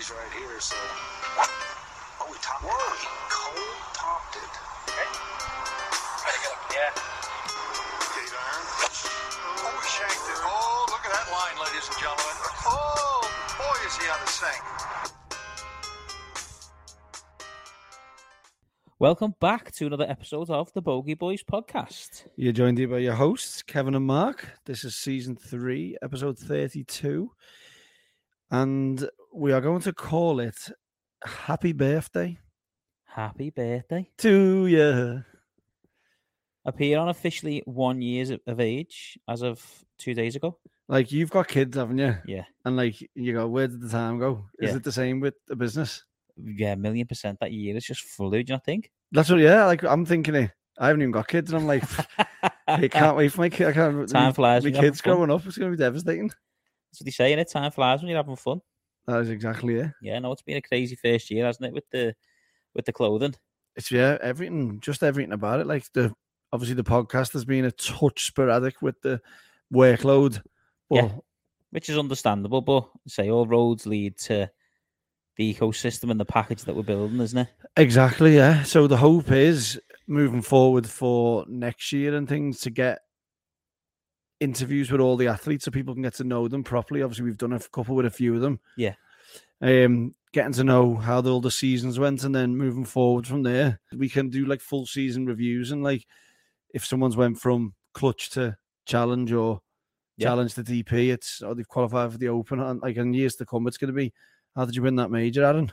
these right here, so... Oh, we topped it. He cold topped it. Okay. Try to get up. Yeah. Okay, Darren. Oh, we shanked it. Oh, look at that line, ladies and gentlemen. Oh, boy, is he out of sync. Welcome back to another episode of the Bogey Boys podcast. You're joined here by your hosts, Kevin and Mark. This is season 3, episode 32. And we are going to call it Happy Birthday Happy birthday. to you. Appear on officially 1 year of age as of 2 days ago. Like, you've got kids, haven't you? Yeah. And like, you go, where did the time go? Is Yeah. it the same with the business? Yeah, 1,000,000% that year is just flew, do you not think? That's what, yeah, like, I'm thinking it. I haven't even got kids, and I'm like, I can't wait for my kid. I can't. Time flies My when you're having kids fun. growing up, it's going to be devastating. That's what they say, innit? Time flies when you're having fun. That is exactly it. Yeah, no, it's been a crazy first year, hasn't it, with the clothing? It's, yeah, everything, just everything about it. Like, obviously the podcast has been a touch sporadic with the workload. But Yeah. Which is understandable, but say all roads lead to the ecosystem and the package that we're building, isn't it? Exactly, yeah. So the hope is moving forward for next year and things to get interviews with all the athletes so people can get to know them properly. Obviously, we've done a couple with a few of them. Yeah. Getting to know how all the seasons went, and then moving forward from there, we can do like full season reviews, and like if someone's went from clutch to challenge or challenge to DP, or they've qualified for the Open, and like in years to come, it's going to be, how did you win that major, Aaron?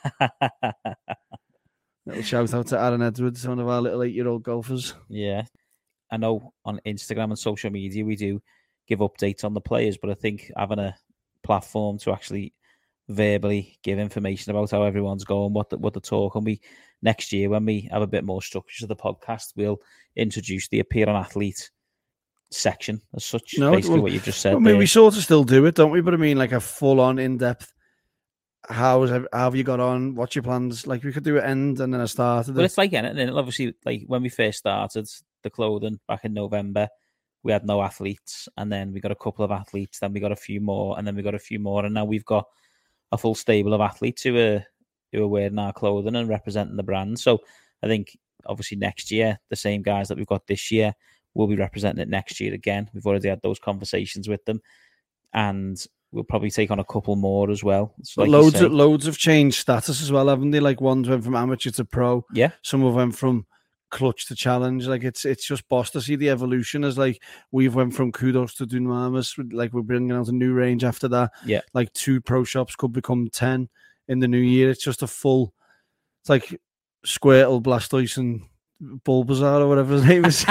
Little shout out to Aaron Edwards, one of our little 8-year-old golfers. Yeah. I know on Instagram and social media we do give updates on the players, but I think having a platform to actually verbally give information about how everyone's going, what the talk, and we next year when we have a bit more structure to the podcast, we'll introduce the Appear on Athlete section as such. Basically, what you've just said. I mean, we sort of still do it, don't we? But I mean, like a full-on, in-depth. How have you got on? What's your plans? Like, we could do an end and then a start. But it's like anything. Obviously, like when we first started the clothing back in November, we had no athletes, and then we got a couple of athletes, then we got a few more, and then we got a few more, and now we've got a full stable of athletes who are wearing our clothing and representing the brand. So I think obviously next year, the same guys that we've got this year will be representing it next year again. We've already had those conversations with them, and we'll probably take on a couple more as well. So like loads have changed status as well, haven't they? Like, ones went from amateur to pro. Yeah. Some of them from clutch to challenge. Like, it's just boss to see the evolution, as like we've went from kudos to Dunamis. Like, we're bringing out a new range after that. Yeah. Like 2 pro shops could become 10 in the new year. It's just it's like Squirtle, Blastoise and Bulbasaur or whatever his name is.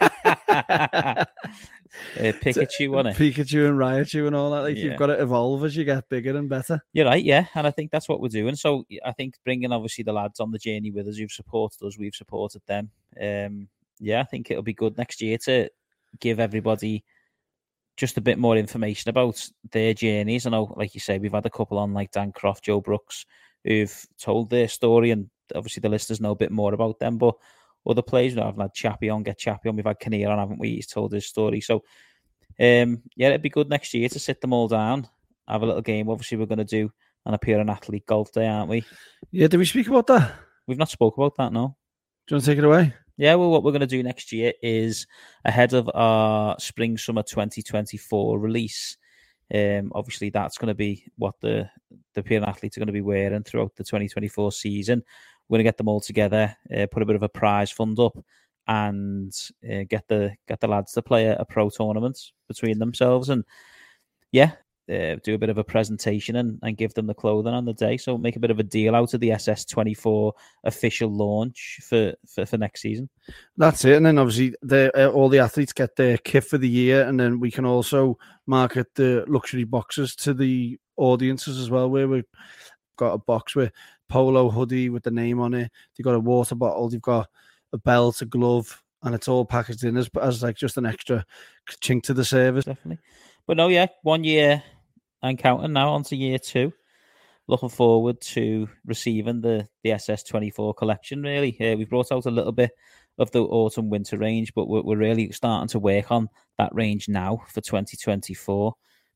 Pikachu on it. Pikachu and Raichu and all that. Like, you've got to evolve as you get bigger and better. You're right, yeah. And I think that's what we're doing. So I think bringing obviously the lads on the journey with us who've supported us, we've supported them. I think it'll be good next year to give everybody just a bit more information about their journeys. I know, like you say, we've had a couple on like Dan Croft, Joe Brooks, who've told their story, and obviously the listeners know a bit more about them. But other players, I've had Chappie on, We've had Kinnear on, haven't we? He's told his story. So, it'd be good next year to sit them all down, have a little game. Obviously, we're going to do an Appear on Athlete Golf Day, aren't we? Yeah, did we speak about that? We've not spoke about that, no. Do you want to take it away? Yeah, well, what we're going to do next year is ahead of our Spring-Summer 2024 release. Obviously, that's going to be what the Appear on Athletes are going to be wearing throughout the 2024 season. We're going to get them all together, put a bit of a prize fund up, and get the lads to play a pro tournament between themselves, and do a bit of a presentation and give them the clothing on the day. So make a bit of a deal out of the SS24 official launch for next season. That's it. And then obviously all the athletes get their kit for the year, and then we can also market the luxury boxes to the audiences as well, where we've got a box with polo hoodie with the name on it. They've got a water bottle, they've got a belt, a glove, and it's all packaged in as like just an extra chink to the service. Definitely. But no, 1 year and counting now on to year 2. Looking forward to receiving the SS24 collection, really. We've brought out a little bit of the autumn-winter range, but we're really starting to work on that range now for 2024.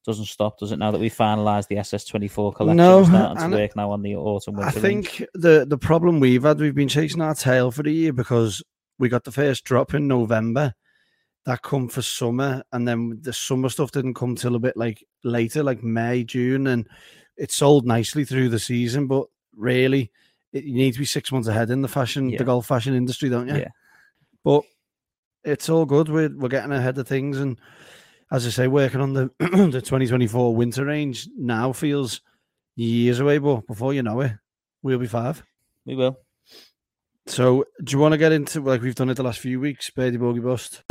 doesn't stop, does it? Now that we finalised the SS24 collection, No, we're starting to and work now on the autumn winter. I think the problem we've been chasing our tail for the year because we got the first drop in November. That come for summer, and then the summer stuff didn't come till a bit like later, like May, June, and it sold nicely through the season. But really, you need to be 6 months ahead in the golf fashion industry, don't you? Yeah. But it's all good. We're getting ahead of things, and as I say, working on the the 2024 winter range now feels years away. But before you know it, we'll be 5. We will. So, do you want to get into, like we've done it the last few weeks, birdie bogey bust?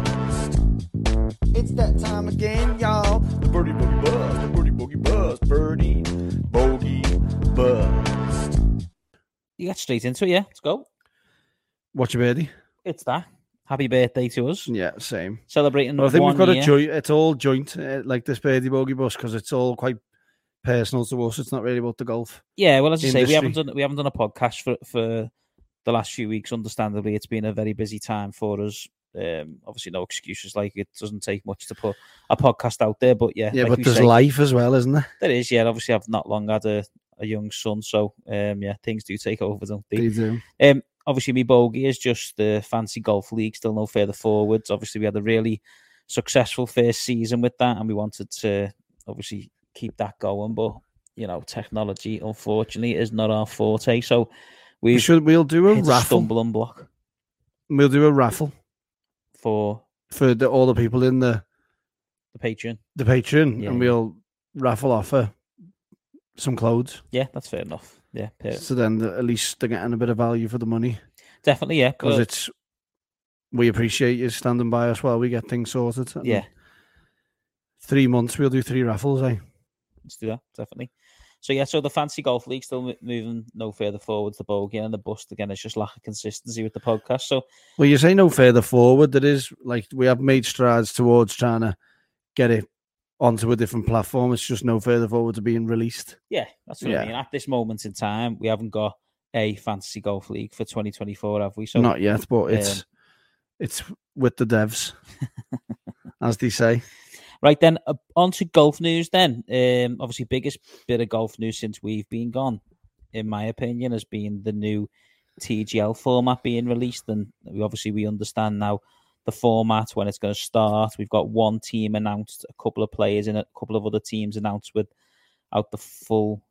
It's that time again, y'all. The birdie bogey bust, the birdie bogey bust, birdie bogey bust. You get straight into it, yeah. Let's go. What's your birdie? It's that. Happy birthday to us. Yeah, same. Celebrating. Well, I think 1 we've got year. a joint. It's all joint, like this birdie bogey bust, because it's all quite personal to us. It's not really about the golf. Yeah, well, as I say, we industry. haven't done a podcast for the last few weeks. Understandably, it's been a very busy time for us. Obviously, no excuses. Like, it doesn't take much to put a podcast out there, but yeah, Yeah, like but we there's say, life as well, isn't there? there is. Yeah, obviously, I've not long had a young son, so yeah, things do take over, don't they? They do. Obviously, my bogey is just the Fancy Golf League, still no further forwards. Obviously, we had a really successful first season with that, and we wanted to obviously keep that going. But you know, technology, unfortunately, is not our forte. So We'll do a hit a raffle. stumbling block We'll do a raffle for for all the people in the Patreon. Patreon, Yeah, and yeah. we'll raffle off some clothes. Yeah, that's fair enough. Yeah, So then at least they're getting a bit of value for the money, definitely. Yeah, because we appreciate you standing by us while we get things sorted. And yeah. 3 months we'll do 3 raffles. Let's do that, definitely. So yeah, so the Fancy Golf League still moving no further forwards. The bogey and the bust again. It's just lack of consistency with the podcast. So Well, you say no further forward. There is, like, we have made strides towards trying to get it onto a different platform. It's just no further forward to being released. yeah, that's what Yeah. I mean. At this moment in time, we haven't got a Fantasy Golf League for 2024, have we? So Not yet, but it's with the devs, as they say. right then, on to golf news then. Obviously, biggest bit of golf news since we've been gone, in my opinion, has been the new TGL format being released. And we understand now the format, when it's going to start. We've got one team announced, a couple of players in it, a couple of other teams announced without the full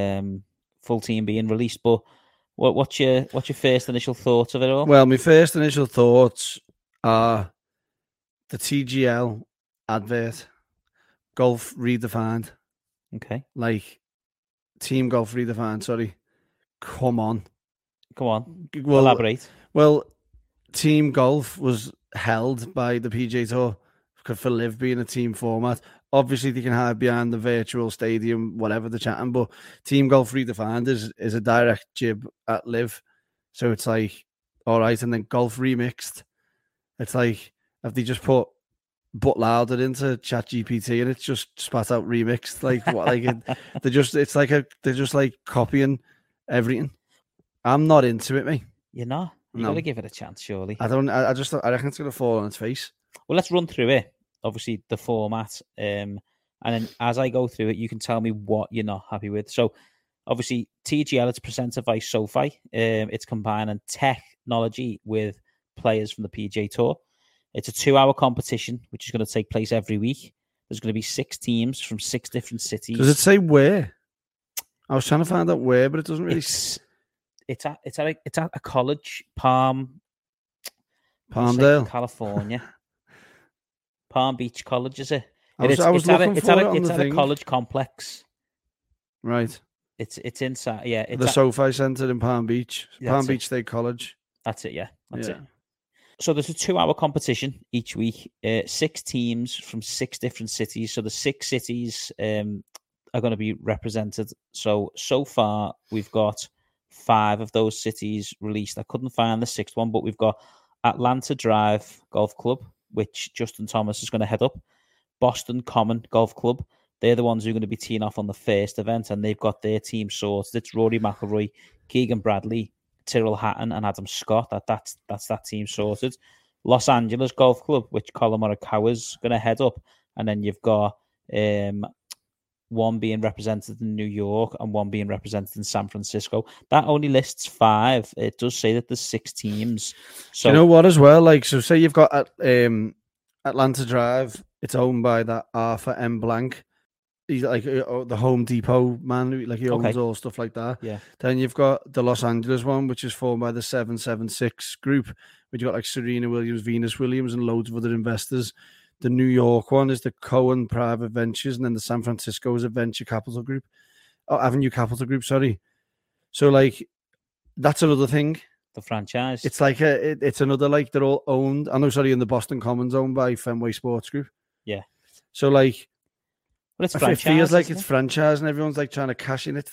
team being released. But what's your first initial thoughts of it all? Well, my first initial thoughts are the TGL advert, golf redefined, Okay, like Team Golf redefined. Sorry, come on. come on, Well, elaborate. Well, Team Golf was held by the PGA Tour for Live being a team format. Obviously, they can hide behind the virtual stadium, whatever they're chatting, but Team Golf redefined is a direct jib at Live. So it's like, all right, and then Golf remixed. It's like, if they just put But Louder into ChatGPT and it's just spat out remixed, like what? Like they're just like copying everything. I'm not into it, mate. You're not. You No. got to give it a chance, surely. I reckon it's gonna fall on its face. Well, let's run through it. Obviously, the format, and then as I go through it, you can tell me what you're not happy with. So, obviously, TGL, it's presented by SoFi. It's combining technology with players from the PGA Tour. It's a 2-hour competition, which is going to take place every week. There's going to be 6 teams from 6 different cities. Does it say where? I was trying to find out where, but it doesn't really. It's at a college, Palmdale, California. Palm Beach College, is it? I was looking for it on it's the at a thing. college complex. Right. It's inside. Yeah, it's The at, SoFi Centre in Palm Beach, That's Palm it. Beach State College. that's it. Yeah, that's Yeah. it. So there's a 2-hour competition each week. 6 teams from 6 different cities. So the 6 cities are going to be represented. So far we've got 5 of those cities released. I couldn't find the 6th one, but we've got Atlanta Drive Golf Club, which Justin Thomas is going to head up. Boston Common Golf Club. They're the ones who are going to be teeing off on the first event, and they've got their team sorted. It's Rory McIlroy, Keegan Bradley, Tyrrell Hatton, and Adam Scott. That's that team sorted. Los Angeles Golf Club, which Colin Morikawa is going to head up, and then you've got one being represented in New York and one being represented in San Francisco. That only lists 5. It does say that there's 6 teams. So you know what as well? Like, so say you've got Atlanta Drive. It's owned by that Arthur M. Blank. He's like the Home Depot man. He owns all stuff like that. Yeah. Then you've got the Los Angeles one, which is formed by the 776 group, which you got like Serena Williams, Venus Williams, and loads of other investors. The New York one is the Cohen Private Ventures, and then the San Francisco is a Venture Capital Group. Oh, Avenue Capital Group, sorry. So, like, that's another thing. The franchise. It's like it's another, like, they're all owned. I know, sorry, in the Boston Commons owned by Fenway Sports Group. Yeah. So, like, but it's it feels like it's franchise, and everyone's like trying to cash in.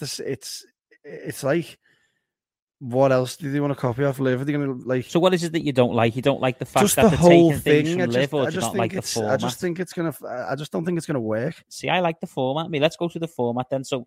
It's like, what else do they want to copy off Live? Are they going to like? So what is it that you don't like? You don't like the fact just that the they're whole taking things thing. from Live, or do you not like the format? I just think it's gonna. I just don't think it's gonna work. See, I like the format. I mean, let's go through the format then. So,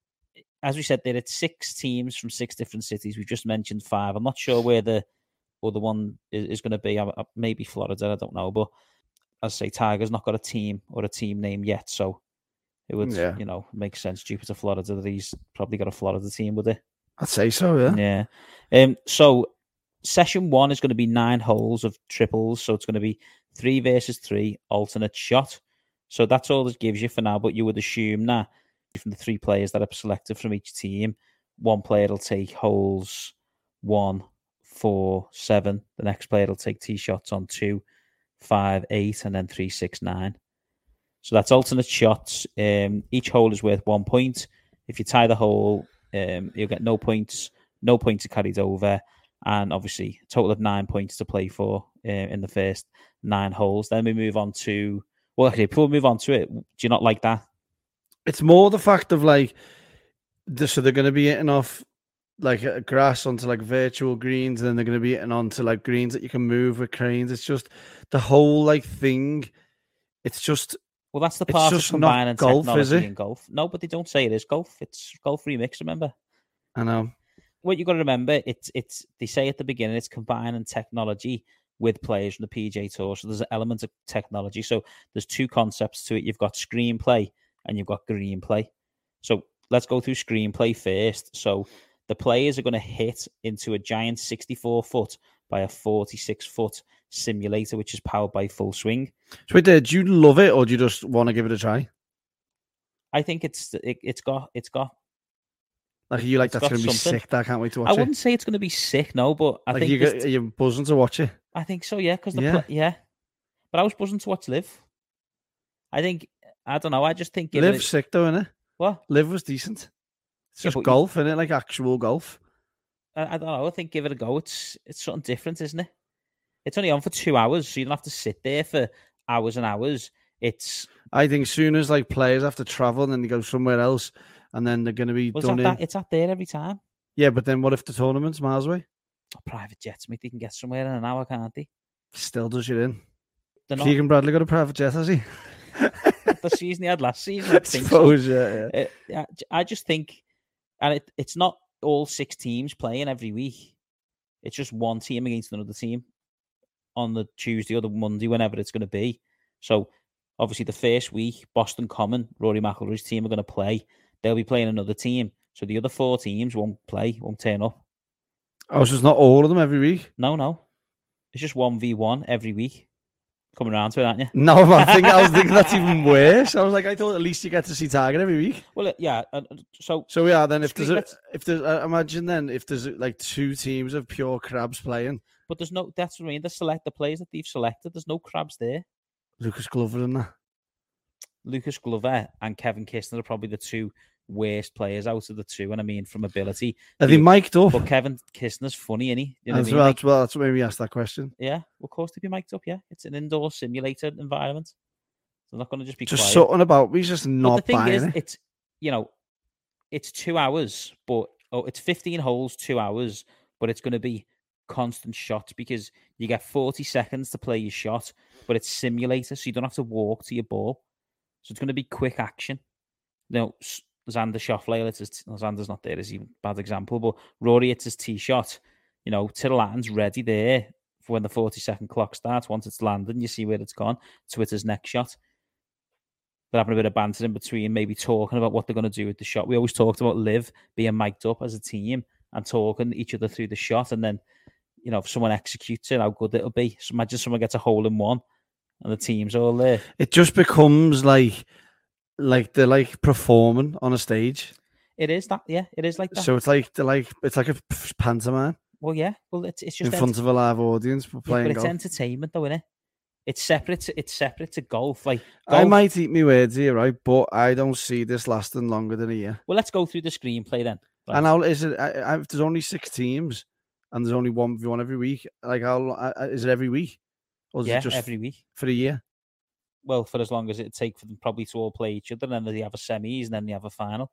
as we said, there are 6 teams from 6 different cities. We just mentioned 5. I'm not sure where the other one is going to be. Maybe Florida. I don't know. But as I say, Tiger's not got a team or a team name yet, so it would, make sense. Jupiter, Florida. That he's probably got a Florida team, would it? I'd say so, yeah. Yeah. So session 1 is going to be 9 holes of triples. So it's going to be 3 versus 3 alternate shot. So that's all it gives you for now. But you would assume that from the 3 players that are selected from each team, one player will take holes 1, 4, 7. The next player will take tee shots on 2, 5, 8, and then 3, 6, 9. So that's alternate shots. Each hole is worth 1 point. If you tie the hole, you'll get no points. No points are carried over, and obviously a total of 9 points to play for in the first 9 holes. Then we move on to before we move on to it, do you not like that? It's more the fact of like, so they're going to be hitting off like grass onto like virtual greens, and then they're going to be hitting onto like greens that you can move with cranes. It's just the whole like thing. It's just. Well, that's the part of combining golf, technology and golf. No, but they don't say it is golf. It's golf remix, remember? I know. What you got to remember, it's they say at the beginning, it's combining technology with players from the PGA Tour. So there's an element of technology. So there's 2 concepts to it. You've got screenplay and you've got greenplay. So let's go through screenplay first. So the players are going to hit into a giant 64-foot by a 46-foot simulator, which is powered by Full Swing. So wait there, do you love it or do you just want to give it a try? I think it's got like, you like that's going to be sick. I can't wait to watch it. I wouldn't say it's going to be sick, no, but I think you're buzzing to watch it. I think so, yeah, because but I was buzzing to watch Live. I don't know. I just think Live's sick though, isn't it? What? Live was decent. It's just golf, isn't it? Like actual golf. I don't know. I think give it a go. It's something different, isn't it? It's only on for 2 hours, so you don't have to sit there for hours and hours. I think soon as like players have to travel and then they go somewhere else, and then they're going to be done in. It's out there every time. Yeah, but then what if the tournament's miles away? Private jets, mate. They can get somewhere in an hour, can't they? Still does you in. Keegan Bradley got a private jet, has he? The season he had last season, I suppose, so. Yeah. I just think, and it's not all 6 teams playing every week. It's just one team against another team on the Tuesday or the Monday, whenever it's going to be. So, obviously, the first week, Boston Common, Rory McIlroy's team are going to play. They'll be playing another team. So, the other 4 teams won't turn up. Oh, so it's not all of them every week? No. It's just 1v1 every week. Coming around to it, aren't you? No, I was thinking that's even worse. I was like, I thought at least you get to see Tiger every week. Well, yeah. So yeah, then if there's imagine then if there's like 2 teams of pure crabs playing. But there's no. That's what I mean. The players that they've selected. There's no crabs there. Lucas Glover and that. Lucas Glover and Kevin Kisner are probably the 2 worst players out of the 2, and I mean from ability. Are they mic'd up? But Kevin Kisner's funny, isn't he? You know that's what made me ask that question. Yeah, well, of course they'd be mic'd up. Yeah, it's an indoor simulated environment. They're not going to just be just quiet. Something about me, just not. But the thing is, it. it's 2 hours, but it's 15 holes, 2 hours, but it's going to be constant shots because you get 40 seconds to play your shot, but it's simulator, so you don't have to walk to your ball. So it's going to be quick action. Xander Schauffele, Xander's not there as a bad example, but Rory hits his tee shot. Tittle ready there for when the 40-second clock starts. Once it's landed and you see where it's gone, to hit his next shot. they're having a bit of banter in between, maybe talking about what they're going to do with the shot. We always talked about Liv being mic'd up as a team and talking each other through the shot, and then, you know, if someone executes it, how good it'll be. So imagine someone gets a hole in one and the team's all there. It just becomes like they're like performing on a stage. It is that, yeah, it is like that. So it's like a pantomime. Well, yeah, well, it's just in front of a live audience for playing but it's golf. entertainment, though, isn't it? It's separate to golf. Like I might eat my words here, right? But I don't see this lasting longer than a year. Well, let's go through the screenplay then. Right. And how is it? If there's only 6 teams and there's only 1v1 every week. Like, how is it every week? Or is it just every week for a year? Well, for as long as it'd take for them probably to all play each other, and then they have a semis, and then they have a final.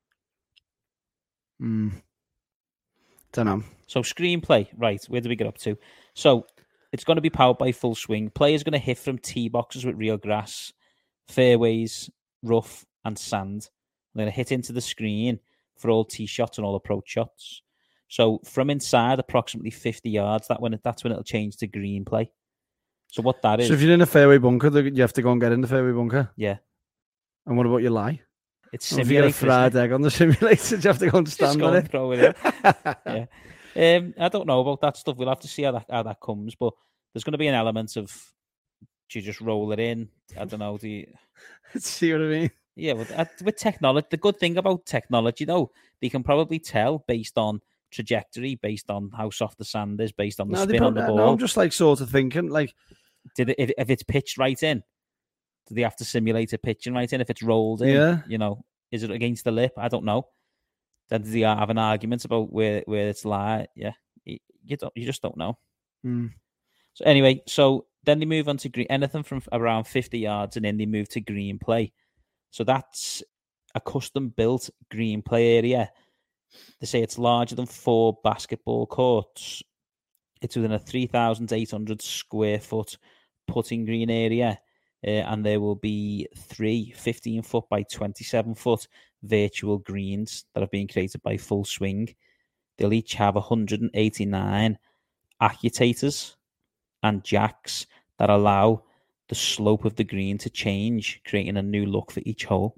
Don't know. So screenplay, right? Where do we get up to? So it's going to be powered by Full Swing. Players going to hit from tee boxes with real grass, fairways, rough, and sand. They're going to hit into the screen for all tee shots and all approach shots. So from inside, approximately 50 yards, that's when it'll change to green play. So what that is? So if you're in a fairway bunker, you have to go and get in the fairway bunker. Yeah. And what about your lie? It's if you get a fried egg on the simulator, you have to go and stand on it. Throw it in. Yeah. I don't know about that stuff. We'll have to see how that comes. But there's going to be an element of, do you just roll it in? I don't know. Do you see what I mean? Yeah, with technology, the good thing about technology, though, they can probably tell based on trajectory, based on how soft the sand is, based on the spin on the ball. No, I'm just like sort of thinking, like, if it's pitched right in, do they have to simulate it pitching right in? If it's rolled in, you know, is it against the lip? I don't know. Then do they have an argument about where it's lie? Yeah, you just don't know. So anyway, so then they move on to green. Anything from around 50 yards, and then they move to green play. So that's a custom-built green play area. They say it's larger than 4 basketball courts. It's within a 3,800 square foot putting green area. And there will be 3 15-foot by 27-foot virtual greens that are being created by Full Swing. They'll each have 189 accutators and jacks that allow the slope of the green to change, creating a new look for each hole.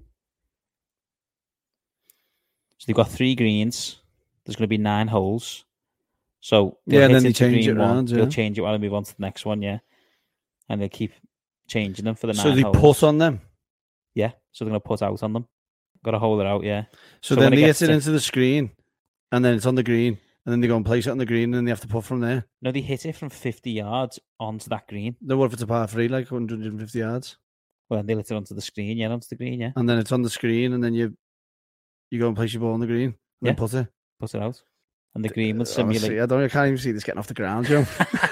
So they've got 3 greens. There's going to be 9 holes. So and then they change it around. They'll change it while they move on to the next one, and they'll keep changing them for the 9 holes. So they put on them? Yeah, so they're going to put out on them. Got to hold it out, So then they hit it into the screen, and then it's on the green, and then they go and place it on the green, and then they have to put from there. No, they hit it from 50 yards onto that green. Then what if it's a par 3, like 150 yards? Well, they hit it onto the screen, onto the green, And then it's on the screen, and then you go and place your ball on the green, and then put it out. And the green will simulate. I can't even see this getting off the ground, Joe.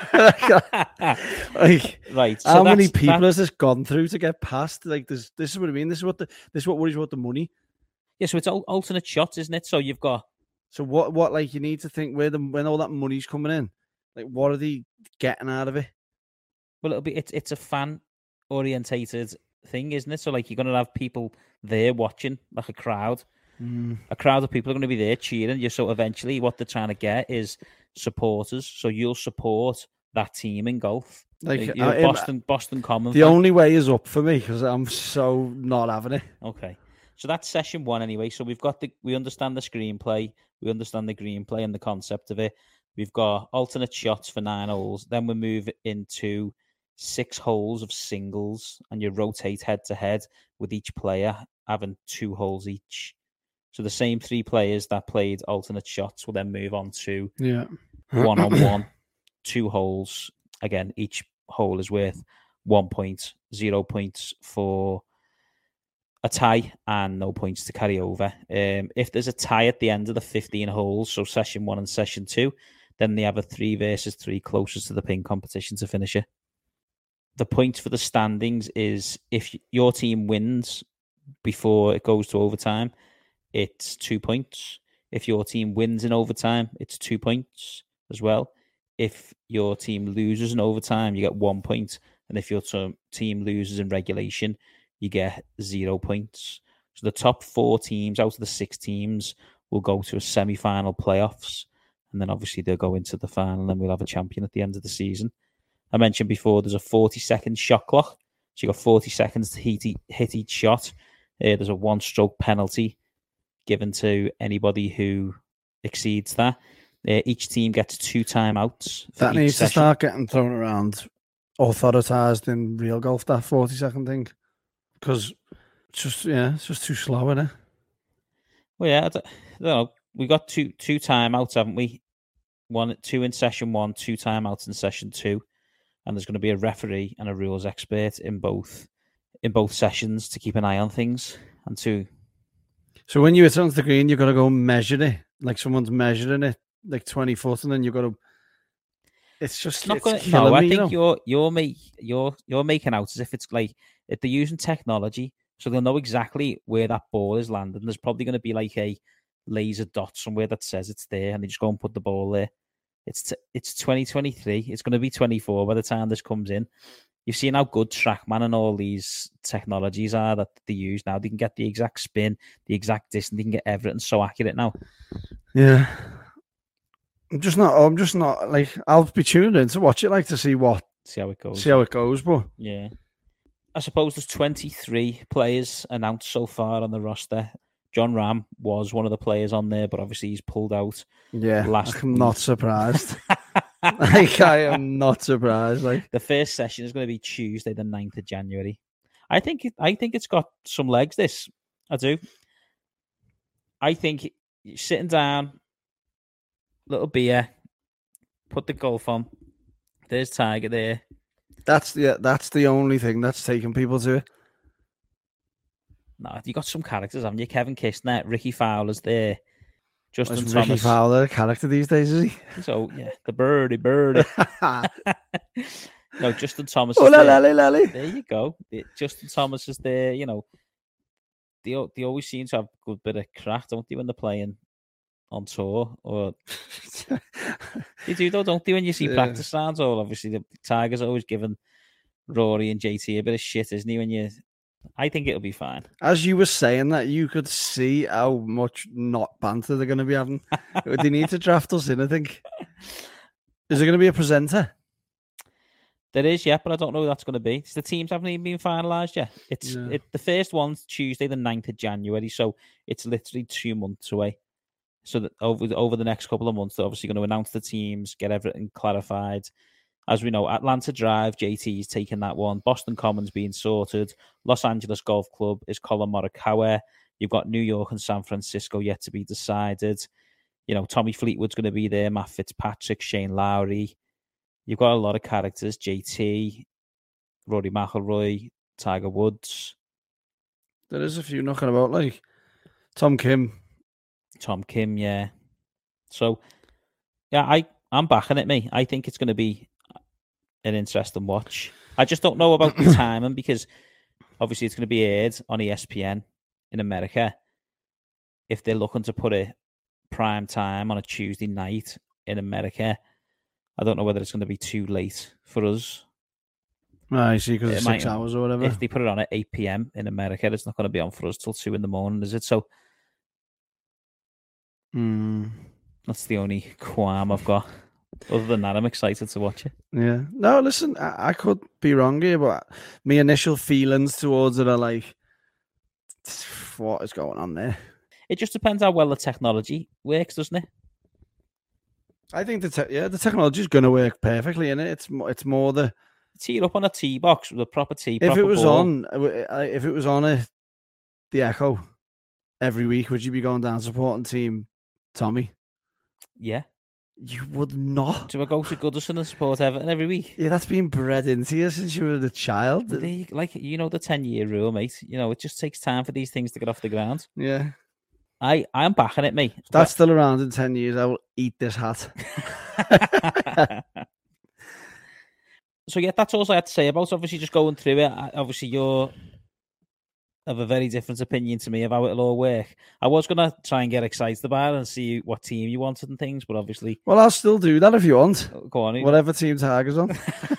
Right. So how many people has this gone through to get past? Like, this is what I mean. This is what worries about the money. Yeah, so it's alternate shots, isn't it? So you've got. So what like you need to think when all that money's coming in, like what are they getting out of it? Well, it's a fan orientated thing, isn't it? So like you're going to have people there watching, like a crowd. A crowd of people are going to be there cheering you. So eventually what they're trying to get is supporters. So you'll support that team in golf. Like Boston Common. The only way is up for me because I'm so not having it. Okay. So that's session 1 anyway. So we understand the screenplay. We understand the green play and the concept of it. We've got alternate shots for 9 holes. Then we move into 6 holes of singles, and you rotate head to head with each player having 2 holes each. So the same 3 players that played alternate shots will then move on to 1-on-1, 2 holes. Again, each hole is worth 1 point, 0 points for a tie, and no points to carry over. If there's a tie at the end of the 15 holes, so session 1 and session 2, then they have a 3 versus 3 closest to the pin competition to finish it. The point for the standings is if your team wins before it goes to overtime, it's 2 points. If your team wins in overtime, it's 2 points as well. If your team loses in overtime, you get 1 point. And if your team loses in regulation, you get 0 points. So the top 4 teams out of the 6 teams will go to a semi-final playoffs. And then obviously they'll go into the final, and we'll have a champion at the end of the season. I mentioned before there's a 40-second shot clock. So you got 40 seconds to hit each shot. There's a 1-stroke penalty given to anybody who exceeds that. Each team gets 2 timeouts. That each needs session. to start getting thrown around, authorized in real golf, that 40-second thing. Because it's just too slow, isn't it? Well, yeah, I don't know. We got two timeouts, haven't we? 2 in session 1, 2 timeouts in session 2, and there's going to be a referee and a rules expert in both sessions to keep an eye on things and to. So when you hit onto the green, you've got to go measure it, like someone's measuring it, like 20 foot, and then you've got to. It's just not going to. killing No, I me, think you know? you're making out as if it's like if they're using technology, so they'll know exactly where that ball is landing. There's probably going to be like a laser dot somewhere that says it's there, and they just go and put the ball there. It's 2023. It's going to be 24 by the time this comes in. You've seen how good TrackMan and all these technologies are that they use now. They can get the exact spin, the exact distance. They can get everything so accurate now. Yeah. I'm just not like, I'll be tuning in to watch it, like to see how it goes. But yeah, I suppose there's 23 players announced so far on the roster. John Ram was one of the players on there, but obviously he's pulled out. Yeah, last I'm week. not surprised. Like, I am not surprised. Like, the first session is going to be Tuesday, the 9th of January. I think it's got some legs. This I do. I think sitting down, little beer, put the golf on. There's Tiger there. That's the only thing that's taking people to it. No, you got some characters, haven't you? Kevin Kistner, Ricky Fowler's there. Justin Is Thomas. Ricky Fowler a character these days, is he? So yeah, the birdie. No, Justin Thomas. Oh, is there. lally. There you go. Justin Thomas is there. You know, they always seem to have a good bit of crack, don't they, when they're playing on tour? Or they do though, don't they? When you see practice rounds, or obviously the Tiger's always giving Rory and JT a bit of shit, isn't he? I think it'll be fine. As you were saying that, you could see how much not banter they're going to be having. They need to draft us in, I think. Is there going to be a presenter? There is, yeah, but I don't know who that's going to be. The teams haven't even been finalised yet. The first one's Tuesday, the 9th of January, so it's literally 2 months away. So that over the next couple of months, they're obviously going to announce the teams, get everything clarified. As we know, Atlanta Drive, JT is taking that one. Boston Commons being sorted. Los Angeles Golf Club is Colin Morikawa. You've got New York and San Francisco yet to be decided. You know, Tommy Fleetwood's going to be there. Matt Fitzpatrick, Shane Lowry. You've got a lot of characters. JT, Rory McIlroy, Tiger Woods. There is a few knocking about, like Tom Kim, yeah. So, yeah, I'm backing it, me. I think it's going to be an interesting watch. I just don't know about the timing because obviously it's going to be aired on ESPN in America. If they're looking to put a prime time on a Tuesday night in America, I don't know whether it's going to be too late for us. I see, because it's 6 hours or whatever. If they put it on at 8 p.m. in America, it's not going to be on for us till 2 a.m, is it? So that's the only qualm I've got. Other than that, I'm excited to watch it. Yeah. No, listen, I could be wrong here, but my initial feelings towards it are like, what is going on there? It just depends how well the technology works, doesn't it? I think the technology is going to work perfectly in it. It's more the tee it up on a tee box with a proper tee. If it was ball. on the Echo every week, would you be going down supporting Team Tommy? Yeah. You would not. Do I go to Goodison and support Everton every week? Yeah, that's been bred into you since you were a child. The 10-year rule, mate. You know, it just takes time for these things to get off the ground. Yeah. I'm backing it, mate. If that's still around in 10 years, I will eat this hat. So, yeah, that's all I had to say about obviously just going through it. Obviously, you're of a very different opinion to me of how it'll all work. I was going to try and get excited about it and see what team you wanted and things, but obviously... Well, I'll still do that if you want. Go on. Whatever team Tiger's on.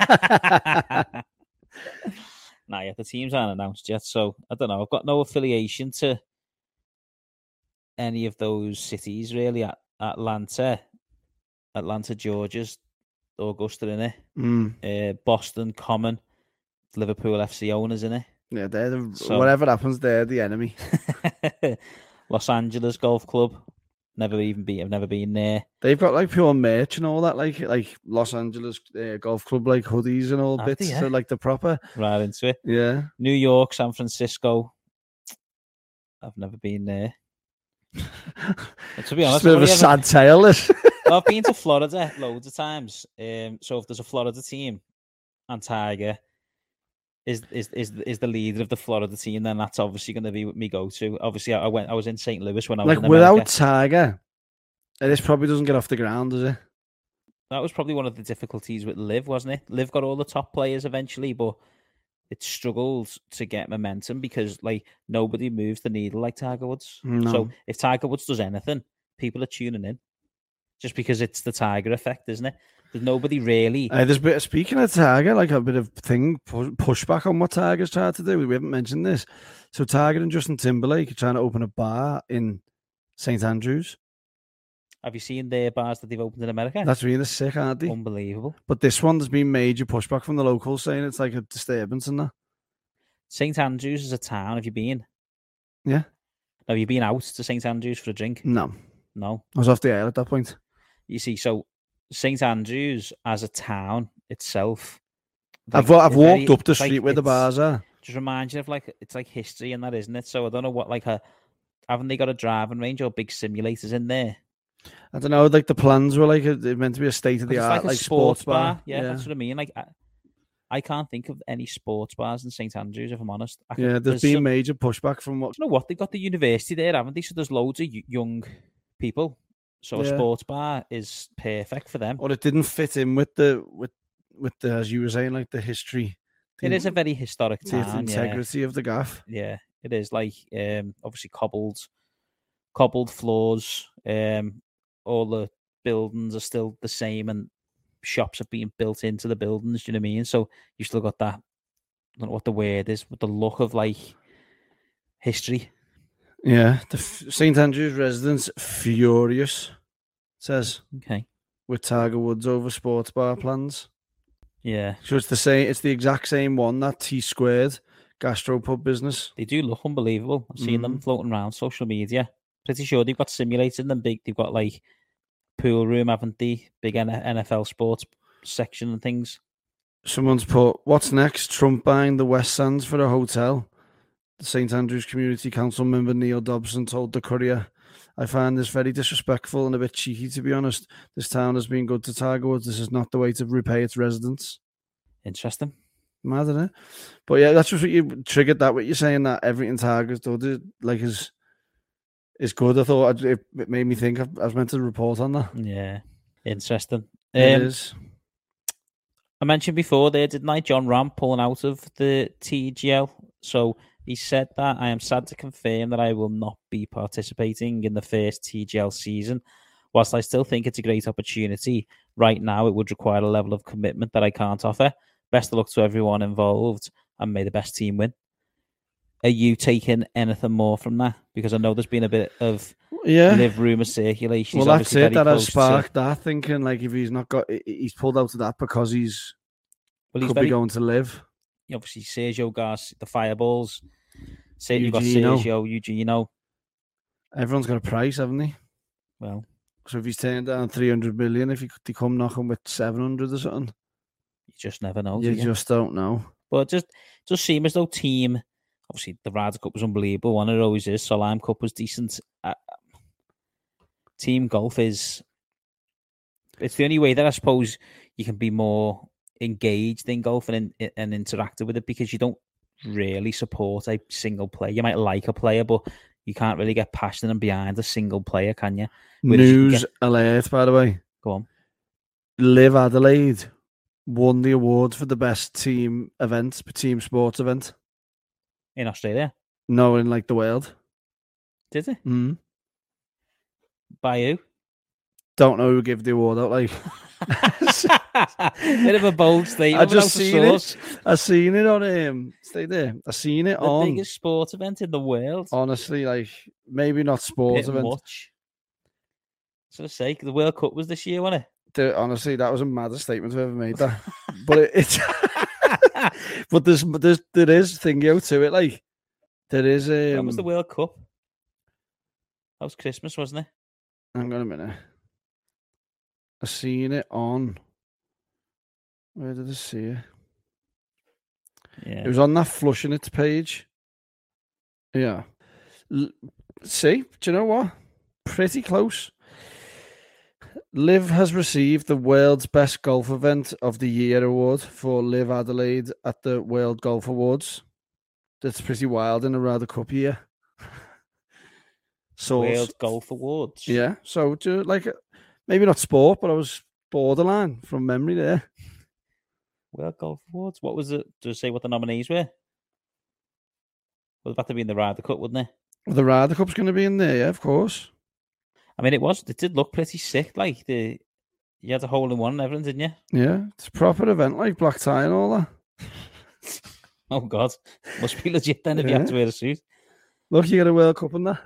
Nah, yeah, the teams aren't announced yet, so I don't know. I've got no affiliation to any of those cities, really. Atlanta, Georgia's Augusta, innit? Boston, Common. Liverpool FC owners, isn't it? Yeah, they're the, So- whatever happens, they're the enemy. Los Angeles Golf Club. I've never been there. They've got like pure merch and all that, like Los Angeles Golf Club, like hoodies and all Have they, bits. yeah? So like the proper, Right into it. yeah. New York, San Francisco. I've never been there. And to be honest, Just a bit of a sad tale. This. I've been to Florida loads of times. So if there's a Florida team and Tiger is the leader of the Florida team, then that's obviously going to be me go to. Obviously, I was in St. Louis when I was Like in without America. Tiger, this probably doesn't get off the ground, does it? That was probably one of the difficulties with Liv, wasn't it? Liv got all the top players eventually, but it struggled to get momentum because like nobody moves the needle like Tiger Woods. No. So if Tiger Woods does anything, people are tuning in just because it's the Tiger effect, isn't it? There's nobody really. There's a bit of, speaking of Tiger, like a bit of pushback on what Tiger's tried to do. We haven't mentioned this. So Tiger and Justin Timberlake are trying to open a bar in St. Andrews. Have you seen their bars that they've opened in America? That's really sick, aren't they? Unbelievable. But this one, there's been major pushback from the locals saying it's like a disturbance and that. St. Andrews is a town. Have you been? Yeah. Have you been out to St. Andrews for a drink? No, No. I was off the air at that point. You see, so St. Andrews as a town itself. I've it's walked up the it's like- street where the it's- bars are. Just reminds you of like it's like history and that, isn't it? So I don't know what haven't they got a driving range or big simulators in there? I don't know, like the plans were like they're meant to be a state of 'Cause the it's art, like a like sports bar. Yeah, that's what I mean. Like I can't think of any sports bars in St. Andrews, if I'm honest. There's been major pushback from what. You know what? They've got the university there, haven't they? So there's loads of young people. So a Yeah. sports bar is perfect for them. Or it didn't fit in with the as you were saying, like the history. It is a very historic the town. integrity of the gaff. Yeah, it is. Like obviously cobbled floors. All the buildings are still the same, and shops are being built into the buildings. Do you know what I mean? So you still got that. I don't know what the word is, but the look of like history. Yeah, the St. Andrews residents furious, says, Okay. with Tiger Woods over sports bar plans. Yeah, So it's the same. It's the exact same one, that T Squared gastropub business. they do look unbelievable. I've seen them floating around social media. Pretty sure they've got simulators in them big. They've got like pool room, haven't they? Big NFL sports section and things. Someone's put, what's next? Trump buying the West Sands for a hotel. The St. Andrews Community Council member Neil Dobson told the Courier, I find this very disrespectful and a bit cheeky, to be honest. This town has been good to Tiger Woods. This is not the way to repay its residents. Interesting. Mad, isn't it? But yeah, that's just what you triggered that, what you're saying, that everything Tiger's done is good. I thought it made me think I was meant to report on that. Yeah, interesting. It is. I mentioned before there, didn't I? John Ram pulling out of the TGL. So he said that I am sad to confirm that I will not be participating in the first TGL season. Whilst I still think it's a great opportunity, right now it would require a level of commitment that I can't offer. Best of luck to everyone involved, and may the best team win. Are you taking anything more from that? Because I know there's been a bit of live rumour circulation. Well, that's it. That has sparked that thinking. Like, if he's not got, he's pulled out of that because he's could be going to live. Obviously, Sergio Garcia, the Fireballs. Say you've got Eugenio. Sergio, Eugenio. Everyone's got a price, haven't they? Well, So if he's turned down 300 million, if he could come knocking with 700 or something, you just never know. you do you? just don't know. But it just seems as though team. Obviously, the Ryder Cup was unbelievable. One it always is. Solheim Cup was decent. Team golf is. It's the only way that I suppose you can be more engaged in golf and interactive with it, because you don't really support a single player. You might like a player, but you can't really get passionate and behind a single player, can you? Whereas you can News alert, by the way. Go on. Live Adelaide won the award for the best team sports event. In Australia, No, in like the world. did it? Mm. By who? Don't know who gave the award out. Like, Bit of a bold statement. I just without a seen source. it. I seen it on Stay there. I seen it The on. biggest sports event in the world. Honestly, like maybe not sports Bit event. much. For the sake, the World Cup was this year, wasn't it? Honestly, that was a mad statement to ever made that. But it's But there is thing out to it. Like there is. When was the World Cup? That was Christmas, wasn't it? Hang on a minute. I seen it on. Where did I see it? Yeah. It was on that Flushing It page. Yeah. See, do you know what? Pretty close. Liv has received the World's Best Golf Event of the Year award for Liv Adelaide at the World Golf Awards. That's pretty wild in a Ryder Cup year. So World Golf Awards. yeah. So like maybe not sport, but I was borderline from memory there. World Golf Awards. What was it? Does it say what the nominees were? Well, it'd have to be in the Ryder Cup, wouldn't it? Well, the Ryder Cup's going to be in there, yeah, of course. I mean, it did look pretty sick. Like you had a hole in one and everything, didn't you? Yeah, it's a proper event, like black tie and all that. Oh God, must be legit then if you have to wear a suit. Look, you got a World Cup in that.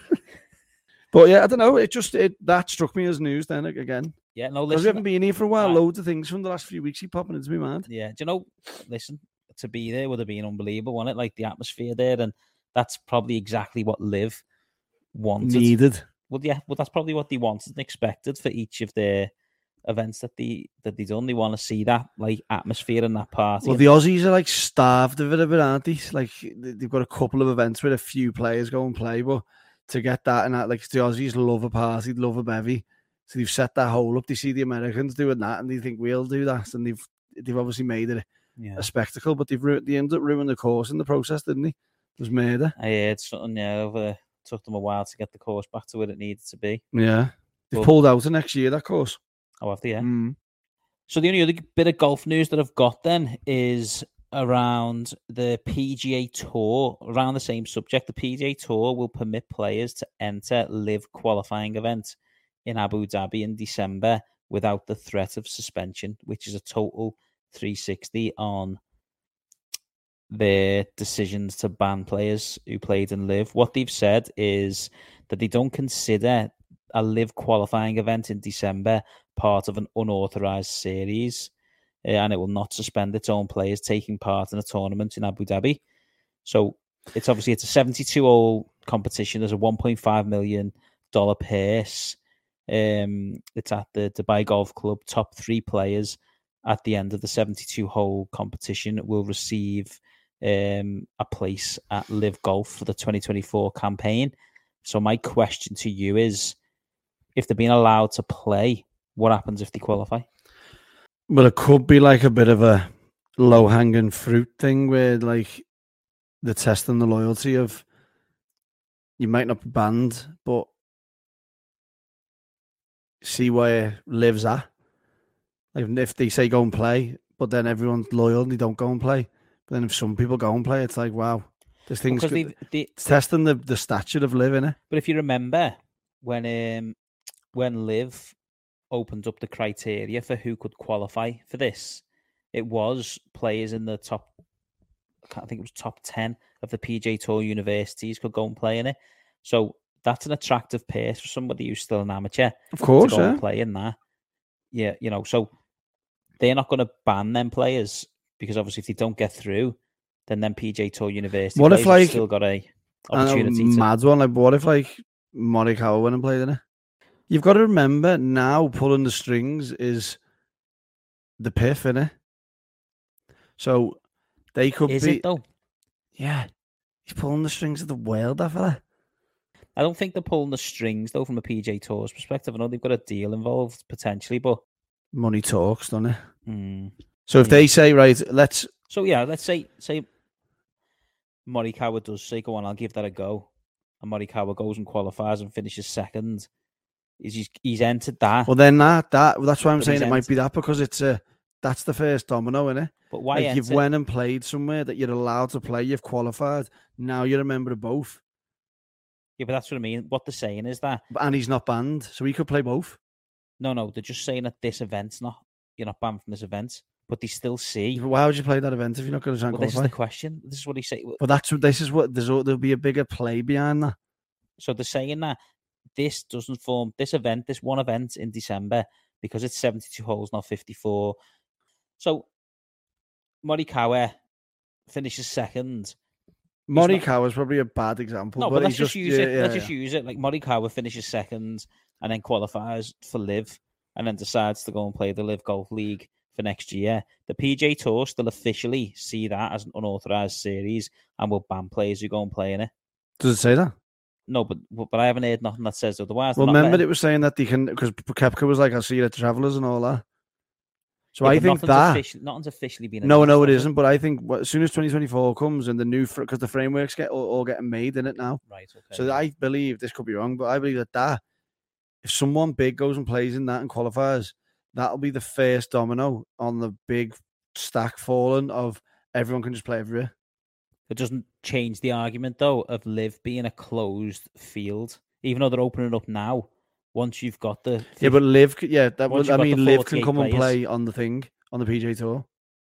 But yeah, I don't know. That struck me as news then again. Yeah, no, Because listen. we haven't been here for a while. Right. Loads of things from the last few weeks keep popping into my mind. Yeah, do you know? Listen, to be there would have been unbelievable, wasn't it? Like the atmosphere there, and that's probably exactly what Liv wanted. Needed. Well, yeah, well, that's probably what they wanted and expected for each of their events that they done. They want to see that like atmosphere in that party. Well, the Aussies are like starved of it a bit, aren't they? Like they've got a couple of events where a few players go and play, but to get that and that, like the Aussies love a party, love a bevy. So they've set that hole up. They see the Americans doing that, and they think we'll do that. And they've obviously made it a spectacle, but they ended up ruining the course in the process, didn't they? It was murder. I heard something. Yeah, took them a while to get the course back to where it needed to be. Yeah, they've pulled out of next year that course. Oh, have they? Yeah. Mm. So the only other bit of golf news that I've got then is around the PGA Tour. Around the same subject, the PGA Tour will permit players to enter Live qualifying event in Abu Dhabi in December without the threat of suspension, which is a total 360 on their decisions to ban players who played in Live. What they've said is that they don't consider a Live qualifying event in December part of an unauthorized series, and it will not suspend its own players taking part in a tournament in Abu Dhabi. So it's a 72-hole competition. There's a $1.5 million purse. It's at the Dubai Golf Club. Top 3 players at the end of the 72-hole competition will receive a place at Live Golf for the 2024 campaign. So my question to you is, if they're being allowed to play, what happens if they qualify? Well, it could be like a bit of a low-hanging fruit thing where like they're testing the loyalty of, you might not be banned, but see where it lives at. Like if they say go and play, but then everyone's loyal and they don't go and play. But then if some people go and play, it's like, wow, this thing's it's testing the stature of Live, innit? But if you remember when Live opened up the criteria for who could qualify for this, it was players in the top, I think it was top 10 of the PGA Tour universities could go and play in it. So that's an attractive pace for somebody who's still an amateur. Of course, to go and play in that. Yeah, so they're not going to ban them players because obviously if they don't get through, then PGA Tour university what if like still got a opportunity. Mad one, like what if like Morikawa went and played in it? You've got to remember now, pulling the strings is the PIF, innit? So they could Is be. it though? Yeah, he's pulling the strings of the world, that fella. I don't think they're pulling the strings though from the PGA Tour's perspective. I know they've got a deal involved potentially, but money talks, doesn't it? Mm. So if they say, right, let's say Morikawa does say, go on, I'll give that a go, and Morikawa goes and qualifies and finishes second. He's entered that. Well, then that's why I'm saying it might be that, because that's the first domino, isn't it? But why? Like you've went and played somewhere that you're allowed to play, you've qualified. Now you're a member of both. Yeah, but that's what I mean. What they're saying is that, and he's not banned, so he could play both. No, they're just saying that this event's you're not banned from this event, but they still see. Why would you play that event if you're not going to try and qualify? This is the question. This is what he said. Well, there'll be a bigger play behind that. So they're saying that this doesn't form this one event in December, because it's 72 holes, not 54. So Morikawa finishes second. Morikawa is probably a bad example. No, but let's he's just use it. yeah, Let's just use it. Like Morikawa finishes second and then qualifies for Live and then decides to go and play the Live Golf League for next year. The PGA Tour still officially see that as an unauthorized series and will ban players who go and play in it. Does it say that? No, but I haven't heard nothing that says otherwise. Well, remember it was saying that they can, because Koepka was like, "I'll see you at Travellers" and all that. So I think nothing's officially been no, announced, it isn't. But I think as soon as 2024 comes and the new, because the frameworks get all getting made in it now. Right. Okay. So I believe, this could be wrong, but I believe that if someone big goes and plays in that and qualifies, that'll be the first domino on the big stack falling of everyone can just play everywhere. It doesn't change the argument though of Live being a closed field, even though they're opening up now. Once you've got the but Live, Live can come players, and play on the PGA Tour.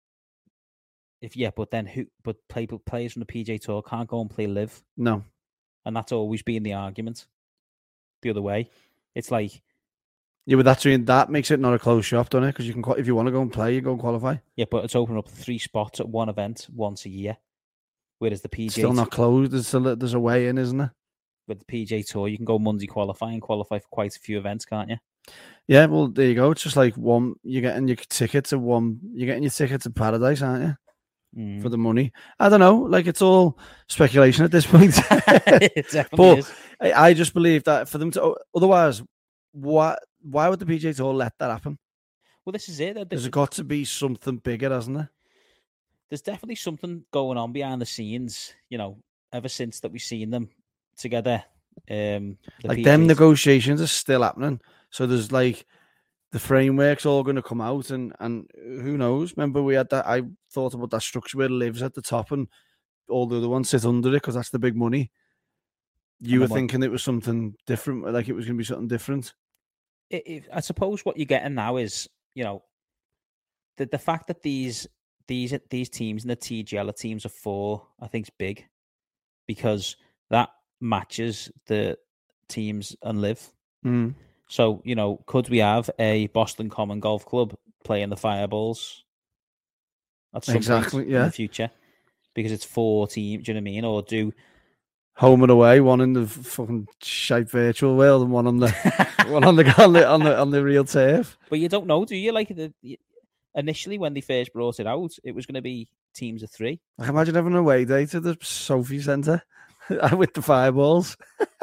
But players from the PGA Tour can't go and play Live. No, and that's always been the argument. The other way, it's like but that makes it not a closed shop, doesn't it? Because you can, if you want to go and play, you go and qualify. Yeah, but it's opening up 3 spots at one event once a year, whereas the PGA still not closed. There's a way in, isn't there? With the PGA Tour, you can go Monday qualify for quite a few events, can't you? Yeah, well, there you go. It's just like you're getting your ticket to Paradise, aren't you? For the money. I don't know. Like, it's all speculation at this point. It definitely is. I just believe that for them to, otherwise, why would the PGA Tour let that happen? Well, this is it. There's got to be something bigger, hasn't there? There's definitely something going on behind the scenes, ever since that we've seen them together. Them negotiations are still happening. So there's like the framework's all going to come out, and who knows? Remember, we had that. I thought about that structure where it lives at the top and all the other ones sit under it because that's the big money. You were thinking it was something different, like it was going to be something different. I suppose what you're getting now is, the fact that these teams and the TGL are teams of 4, I think, is big because that matches the teams and Live. So, could we have a Boston Common Golf Club playing the Fireballs at some point in the future? Because it's 4 teams, do you know what I mean? Or do home and away, one in the fucking shite virtual world and one on the on the real turf. But you don't know, do you? Like initially when they first brought it out, it was going to be teams of 3. I can imagine having an away day to the Sophie Centre with the Fireballs.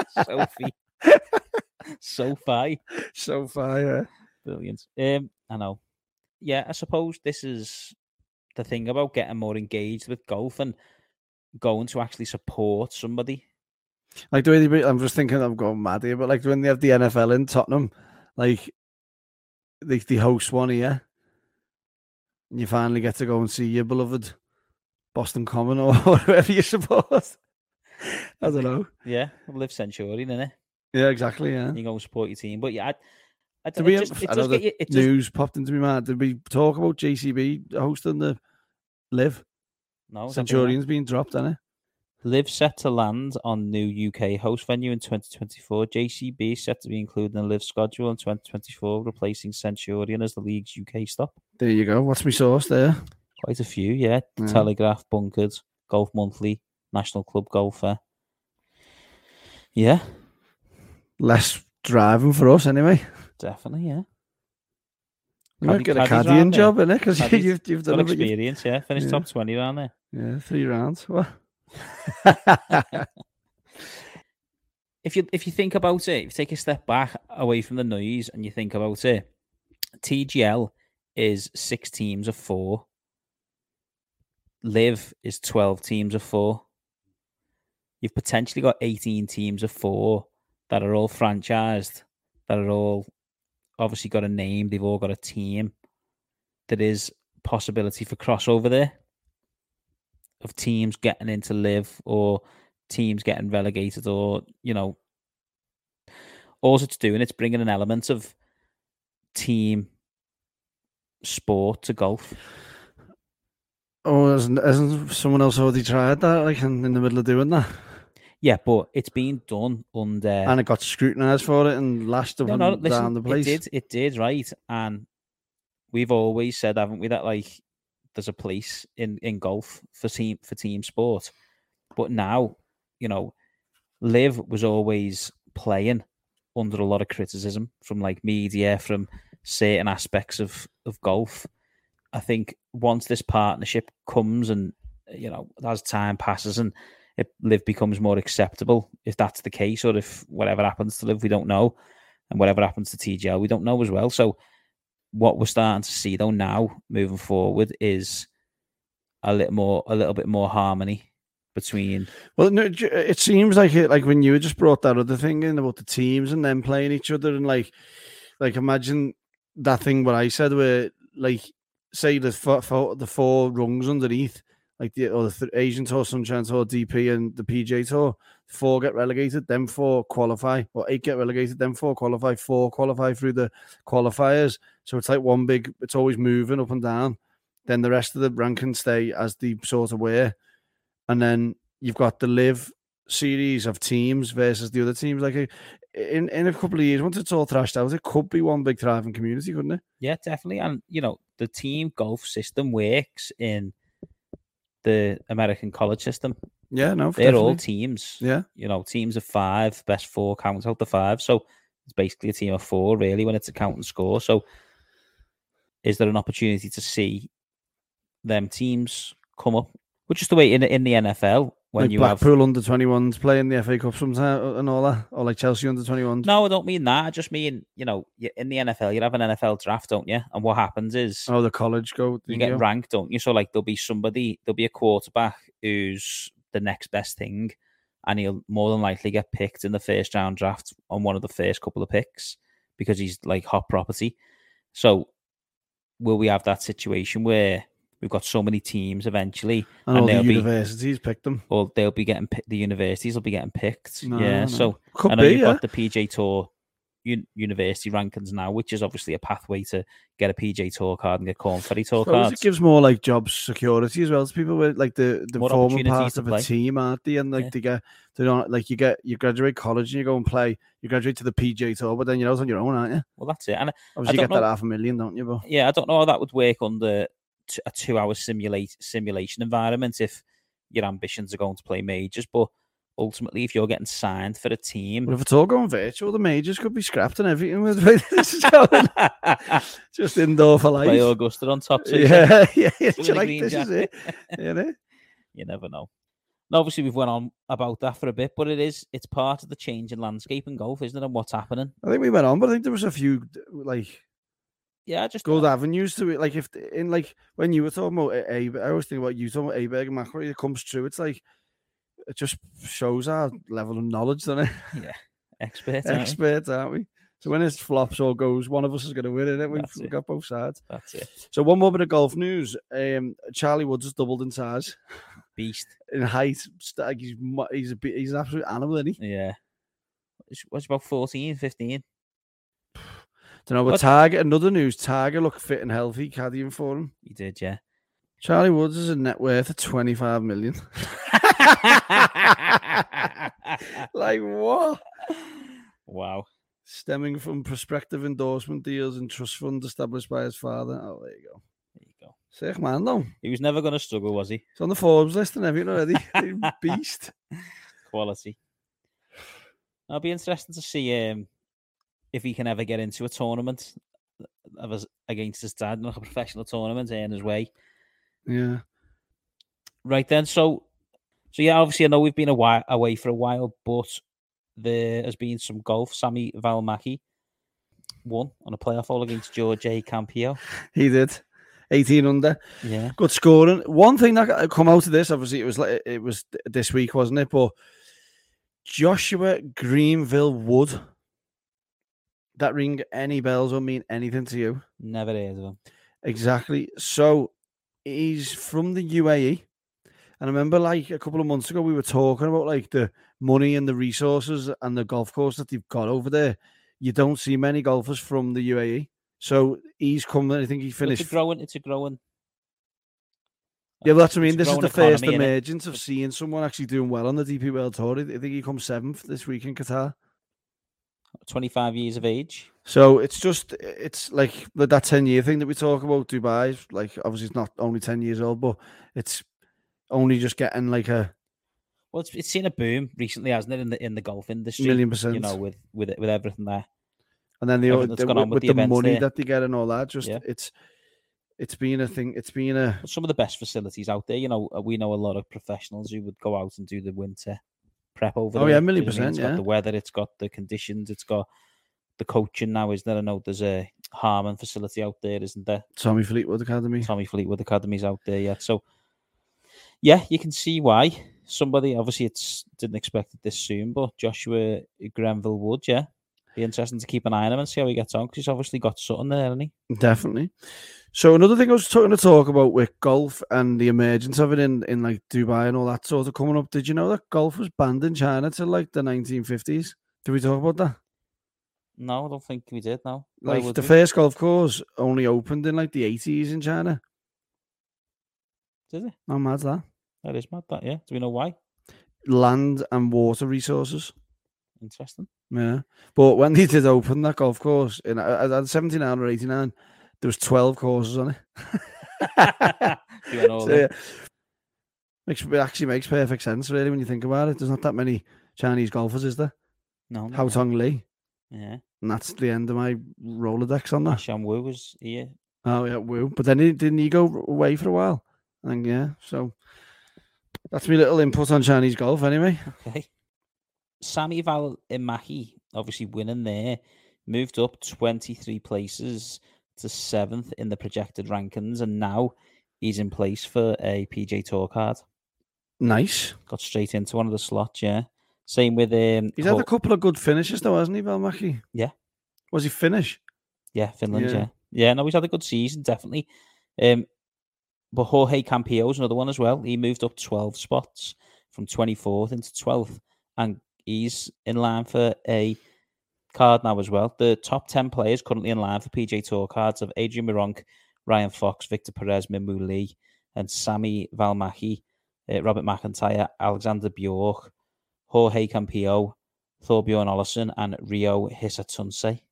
Sophie, yeah. Brilliant. I know. Yeah, I suppose this is the thing about getting more engaged with golf and going to actually support somebody. Like the way I'm just thinking, I'm going mad here, but like when they have the NFL in Tottenham, like they host one here, and you finally get to go and see your beloved Boston Common or whoever you support. I don't know. Yeah, Live Centurion, innit? Yeah, exactly. Yeah, you go and support your team, but yeah, news popped into my mind. Did we talk about JCB hosting the Live? No, Centurion's being dropped, isn't it? Live set to land on new UK host venue in 2024. JCB set to be included in the Live schedule in 2024, replacing Centurion as the league's UK stop. There you go. What's my source there? Quite a few, yeah. Telegraph, Bunkered, Golf Monthly, National Club Golfer. Yeah. Less driving for us, anyway. Definitely, yeah. You might get a caddying job, innit? Because you've done experience, yeah. Finished top 20 around there. Yeah, 3 rounds. What? If you think about it, if you take a step back away from the noise and you think about it, TGL is 6 teams of 4. Live is 12 teams of 4. You've potentially got 18 teams of 4 that are all franchised, that are all obviously got a name, they've all got a team. There is possibility for crossover there of teams getting into Live or teams getting relegated, or all it's doing, it's bringing an element of team sport to golf. Oh, hasn't someone else already tried that, like in the middle of doing that? Yeah, but it's been done under... And it got scrutinised for it and lashed down the place. It did, right. And we've always said, haven't we, that like there's a place in golf for team sport. But now, Liv was always playing under a lot of criticism from like media, from certain aspects of golf. I think once this partnership comes and, as time passes and Liv becomes more acceptable, if that's the case, or if whatever happens to Liv, we don't know. And whatever happens to TGL, we don't know as well. So what we're starting to see though now moving forward is a little bit more harmony between. Well, no, it seems like when you just brought that other thing in about the teams and them playing each other, and like imagine that thing what I said where like say the four rungs underneath, like the Asian Tour, Sunshine Tour, DP, and the PGA Tour, 4 get relegated, then 4 qualify, or 8 get relegated, then 4 qualify, 4 qualify through the qualifiers. So it's like one big, it's always moving up and down. Then the rest of the rankings stay as the sort of were. And then you've got the Live series of teams versus the other teams. Like in a couple of years, once it's all thrashed out, it could be one big thriving community, couldn't it? Yeah, definitely. And, the team golf system works in the American college system. Yeah, no, they're definitely all teams. Yeah, teams of 5, best 4 counts out the 5. So it's basically a team of 4, really, when it's a count and score. So is there an opportunity to see them teams come up? Which is the way in the NFL when like you Blackpool under 21s playing the FA Cup sometimes and all that, or like Chelsea under 21s. No, I don't mean that. I just mean in the NFL you have an NFL draft, don't you? And what happens is the college you get ranked, don't you? So like there'll be a quarterback who's the next best thing, and he'll more than likely get picked in the first round draft on one of the first couple of picks because he's like hot property. So will we have that situation where we've got so many teams eventually, and all the universities pick them, or they'll be getting the universities will be getting picked? No. So could I know be, you've got the PGA Tour university rankings now, which is obviously a pathway to get a PGA Tour card and get Corn Ferry Tour cards. It gives more like job security as well to people with like the former part of a team, aren't they? And like you graduate college and you go and play. You graduate to the PGA Tour, but then you're out on your own, aren't you? Well, that's it. And obviously you get that $500,000, don't you? But yeah, I don't know how that would work under a 2-hour simulation environment if your ambitions are going to play majors, but ultimately if you're getting signed for a team, if it's all going virtual, the majors could be scrapped and everything with this is going. Just indoor for life. Play Augusta on top too. Yeah. Like, this is it. You never know. And obviously we've went on about that for a bit, but it's part of the change in landscape in golf, isn't it, and what's happening? I think we went on, but I think there was a few just good avenues to it. Like if in like when you were talking about I always think about you talking about Aberg and McIlroy, it comes true. It's like it just shows our level of knowledge, doesn't it? Yeah, experts, aren't we? So when it flops or goes, one of us is going to win it. We've got both sides. That's it. So one more bit of golf news. Charlie Woods has doubled in size, beast in height. He's an absolute animal, isn't he? Yeah. What's about 14, 15? Don't know, but Tiger, another news, Tiger looked fit and healthy, caddying for him. He did, yeah. Charlie Woods is a net worth of 25 million. Like what? Wow. Stemming from prospective endorsement deals and trust fund established by his father. Oh, there you go. There you go. Sick man, though. He was never going to struggle, was he? He's on the Forbes list and everything already. Beast. Quality. It'll be interesting to see if he can ever get into a tournament against his dad, like a professional tournament, earn his way. Yeah. Right then, so yeah, obviously I know we've been away for a while, but there has been some golf. Sami Välimäki won on a playoff hole against George A. Campillo. He did. 18 under. Yeah. Good scoring. One thing that come out of this, obviously, it was this week, wasn't it? But Joshua Greenville Wood. That ring any bells or mean anything to you? Never heard of him. Exactly. So he's from the UAE. And I remember like a couple of months ago, we were talking about like the money and the resources and the golf course that they've got over there. You don't see many golfers from the UAE. So he's coming, I think he finished. It's a growing. Yeah, well, that's what I mean. This is the first economy, emergence of seeing someone actually doing well on the DP World Tour. I think he comes 7th this week in Qatar. 25 years of age. So it's like that 10-year thing that we talk about. Dubai, like obviously it's not only 10 years old, but it's only just getting like a Well, it's seen a boom recently, hasn't it, in the golf industry? 1,000,000%. You know, with everything there. And then everything that's gone on with the the events money there. that they get and all that, just Yeah. it's been a thing. It's been a Some of the best facilities out there. You know, we know a lot of professionals who would go out and do the winter prep over Oh, there. yeah, Do you know what I 1,000,000%, It's got yeah. the weather, it's got the conditions, it's got the coaching now, isn't there? I know there's a Harman facility out there, isn't there? Tommy Fleetwood Academy. Tommy Fleetwood Academy's out there yet. So, yeah, you can see why. Somebody, obviously, didn't expect it this soon, but Joshua Grenville would, yeah. Be interesting to keep an eye on him and see how he gets on, because he's obviously got something there, hasn't he? Definitely. So another thing I was going to talk about with golf and the emergence of it in like Dubai and all that sort of coming up. Did you know that golf was banned in China till like the 1950s? Did we talk about that? No, I don't think we did, no. Why Like would the we? first golf course only opened in like the 80s in China. Did it? How mad's that? That is mad, that, yeah. Do we know why? Land and water resources. Interesting. Yeah. But when they did open that golf course in at 79 or 89, there was 12 courses on it. You went all So, in. yeah, it actually makes perfect sense, really, when you think about it. There's not that many Chinese golfers, is there? No, no. Hao Tong Lee. Yeah. And that's the end of my Rolodex on that. Ashan Wu was here. Oh, yeah, woo. But then didn't he go away for a while? And yeah, so that's my little input on Chinese golf anyway. Okay. Sami Valmahi, obviously winning there, moved up 23 places to 7th in the projected rankings, and now he's in place for a PJ Tour card. Nice. Got straight into one of the slots, yeah. Same with He's had a couple of good finishes though, hasn't he, Valmachi? Yeah. Was he Finnish? Yeah, Finland, Yeah. yeah. Yeah, no, he's had a good season, definitely. But Jorge Campillo's another one as well. He moved up 12 spots from 24th into 12th, and he's in line for a card now as well. The top 10 players currently in line for PJ Tour cards of Adrian Mironk, Ryan Fox, Victor Perez, Minwoo Lee, and Sami Valmachi, Robert McIntyre, Alexander Bjork, Jorge Campillo, Thorbjorn Olesen, and Rio Hisatunse.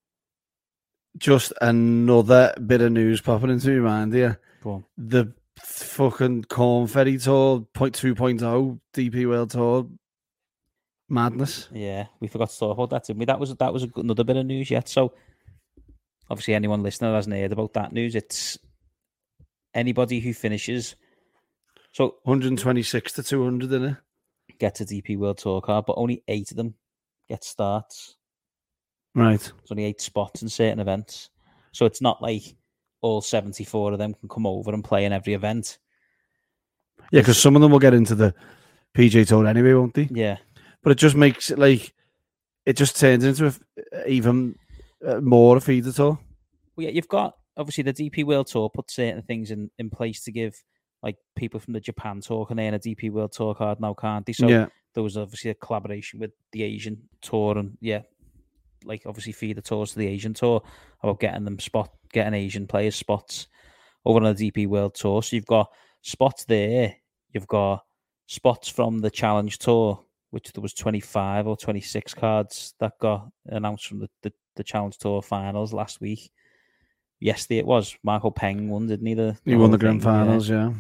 Just another bit of news popping into my mind here. Go on. The fucking Corn Ferry Tour 2.0 DP World Tour madness. Yeah, we forgot to talk about that, didn't we? That was another bit of news yet. So, obviously, anyone listening who hasn't heard about that news, it's anybody who finishes. So 126 to 200 in it. Gets a DP World Tour card, but only 8 of them get starts. Right. There's only 8 spots in certain events. So it's not like all 74 of them can come over and play in every event. Yeah, because some of them will get into the PJ Tour anyway, won't they? Yeah. But it just makes it like, it just turns into even more a feeder tour. Well, yeah, you've got, obviously, the DP World Tour put certain things in place to give, like, people from the Japan Tour can earn a DP World Tour card now, can't they? So Yeah. there was obviously a collaboration with the Asian Tour, and yeah, like obviously feeder tours to the Asian Tour about getting Asian players spots over on the DP World Tour. So you've got spots there. You've got spots from the Challenge Tour, which there was 25 or 26 cards that got announced from the Challenge Tour finals last week. Yesterday it was. Michael Peng won, didn't he? He won the grand finals, yeah.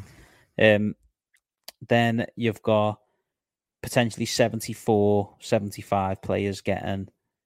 Then you've got potentially 74, 75 players getting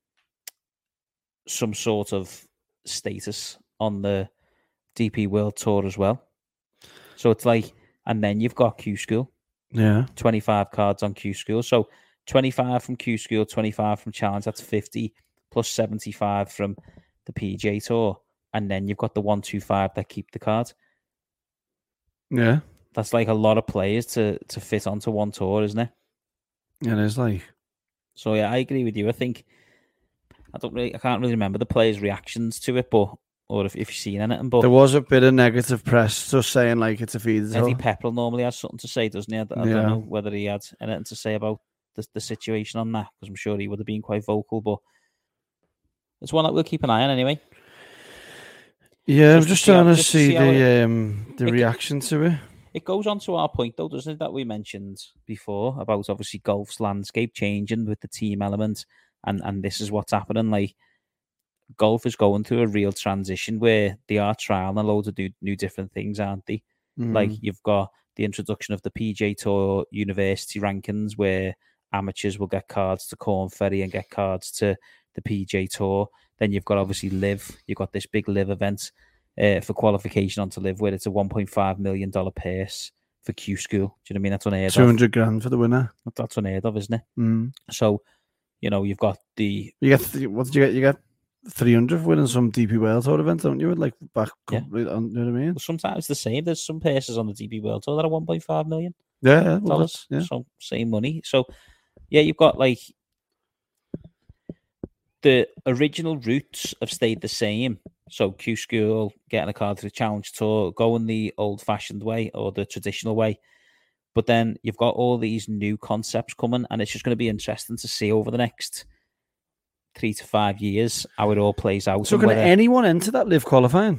some sort of status on the DP World Tour as well. So it's like, and then you've got Q School. Yeah. 25 cards on Q School. So 25 from Q School, 25 from Challenge, that's 50, plus 75 from the PJ Tour. And then you've got the 125 that keep the card. Yeah. That's like a lot of players to fit onto one tour, isn't it? It is like. So yeah, I agree with you. I think I can't really remember the players' reactions to it, or if you've seen anything. But there was a bit of negative press just saying like it's a feeder tour. Eddie Pepperell normally has something to say, doesn't he? I don't know whether he had anything to say about the situation on that, because I'm sure he would have been quite vocal. But it's one that we'll keep an eye on anyway. Yeah, I'm just trying to see the reaction to it. It goes on to our point, though, doesn't it, that we mentioned before about obviously golf's landscape changing with the team element and this is what's happening. Like, golf is going through a real transition where they are trialing a load of new different things, aren't they? Like, you've got the introduction of the PJ Tour university rankings where amateurs will get cards to Corn Ferry and get cards to the PJ Tour. Then you've got obviously Live. You've got this big Live event for qualification onto Live where it's a $1.5 million purse for Q School. Do you know what I mean? That's unheard of. 200 grand for the winner. That's unheard of, isn't it? So, you've got the... You get, what did you get? You get 300 for winning some DP World Tour event, don't you? Like back, Yeah. You know what I mean? Well, sometimes it's the same. There's some purses on the DP World Tour that are $1.5 million. Yeah, well, that's, yeah. So same money. So yeah, you've got like the original routes have stayed the same. So Q School, getting a card to the Challenge Tour, going the old-fashioned way or the traditional way. But then you've got all these new concepts coming, and it's just going to be interesting to see over the next 3 to 5 years how it all plays out. So can anyone enter that Live qualifying?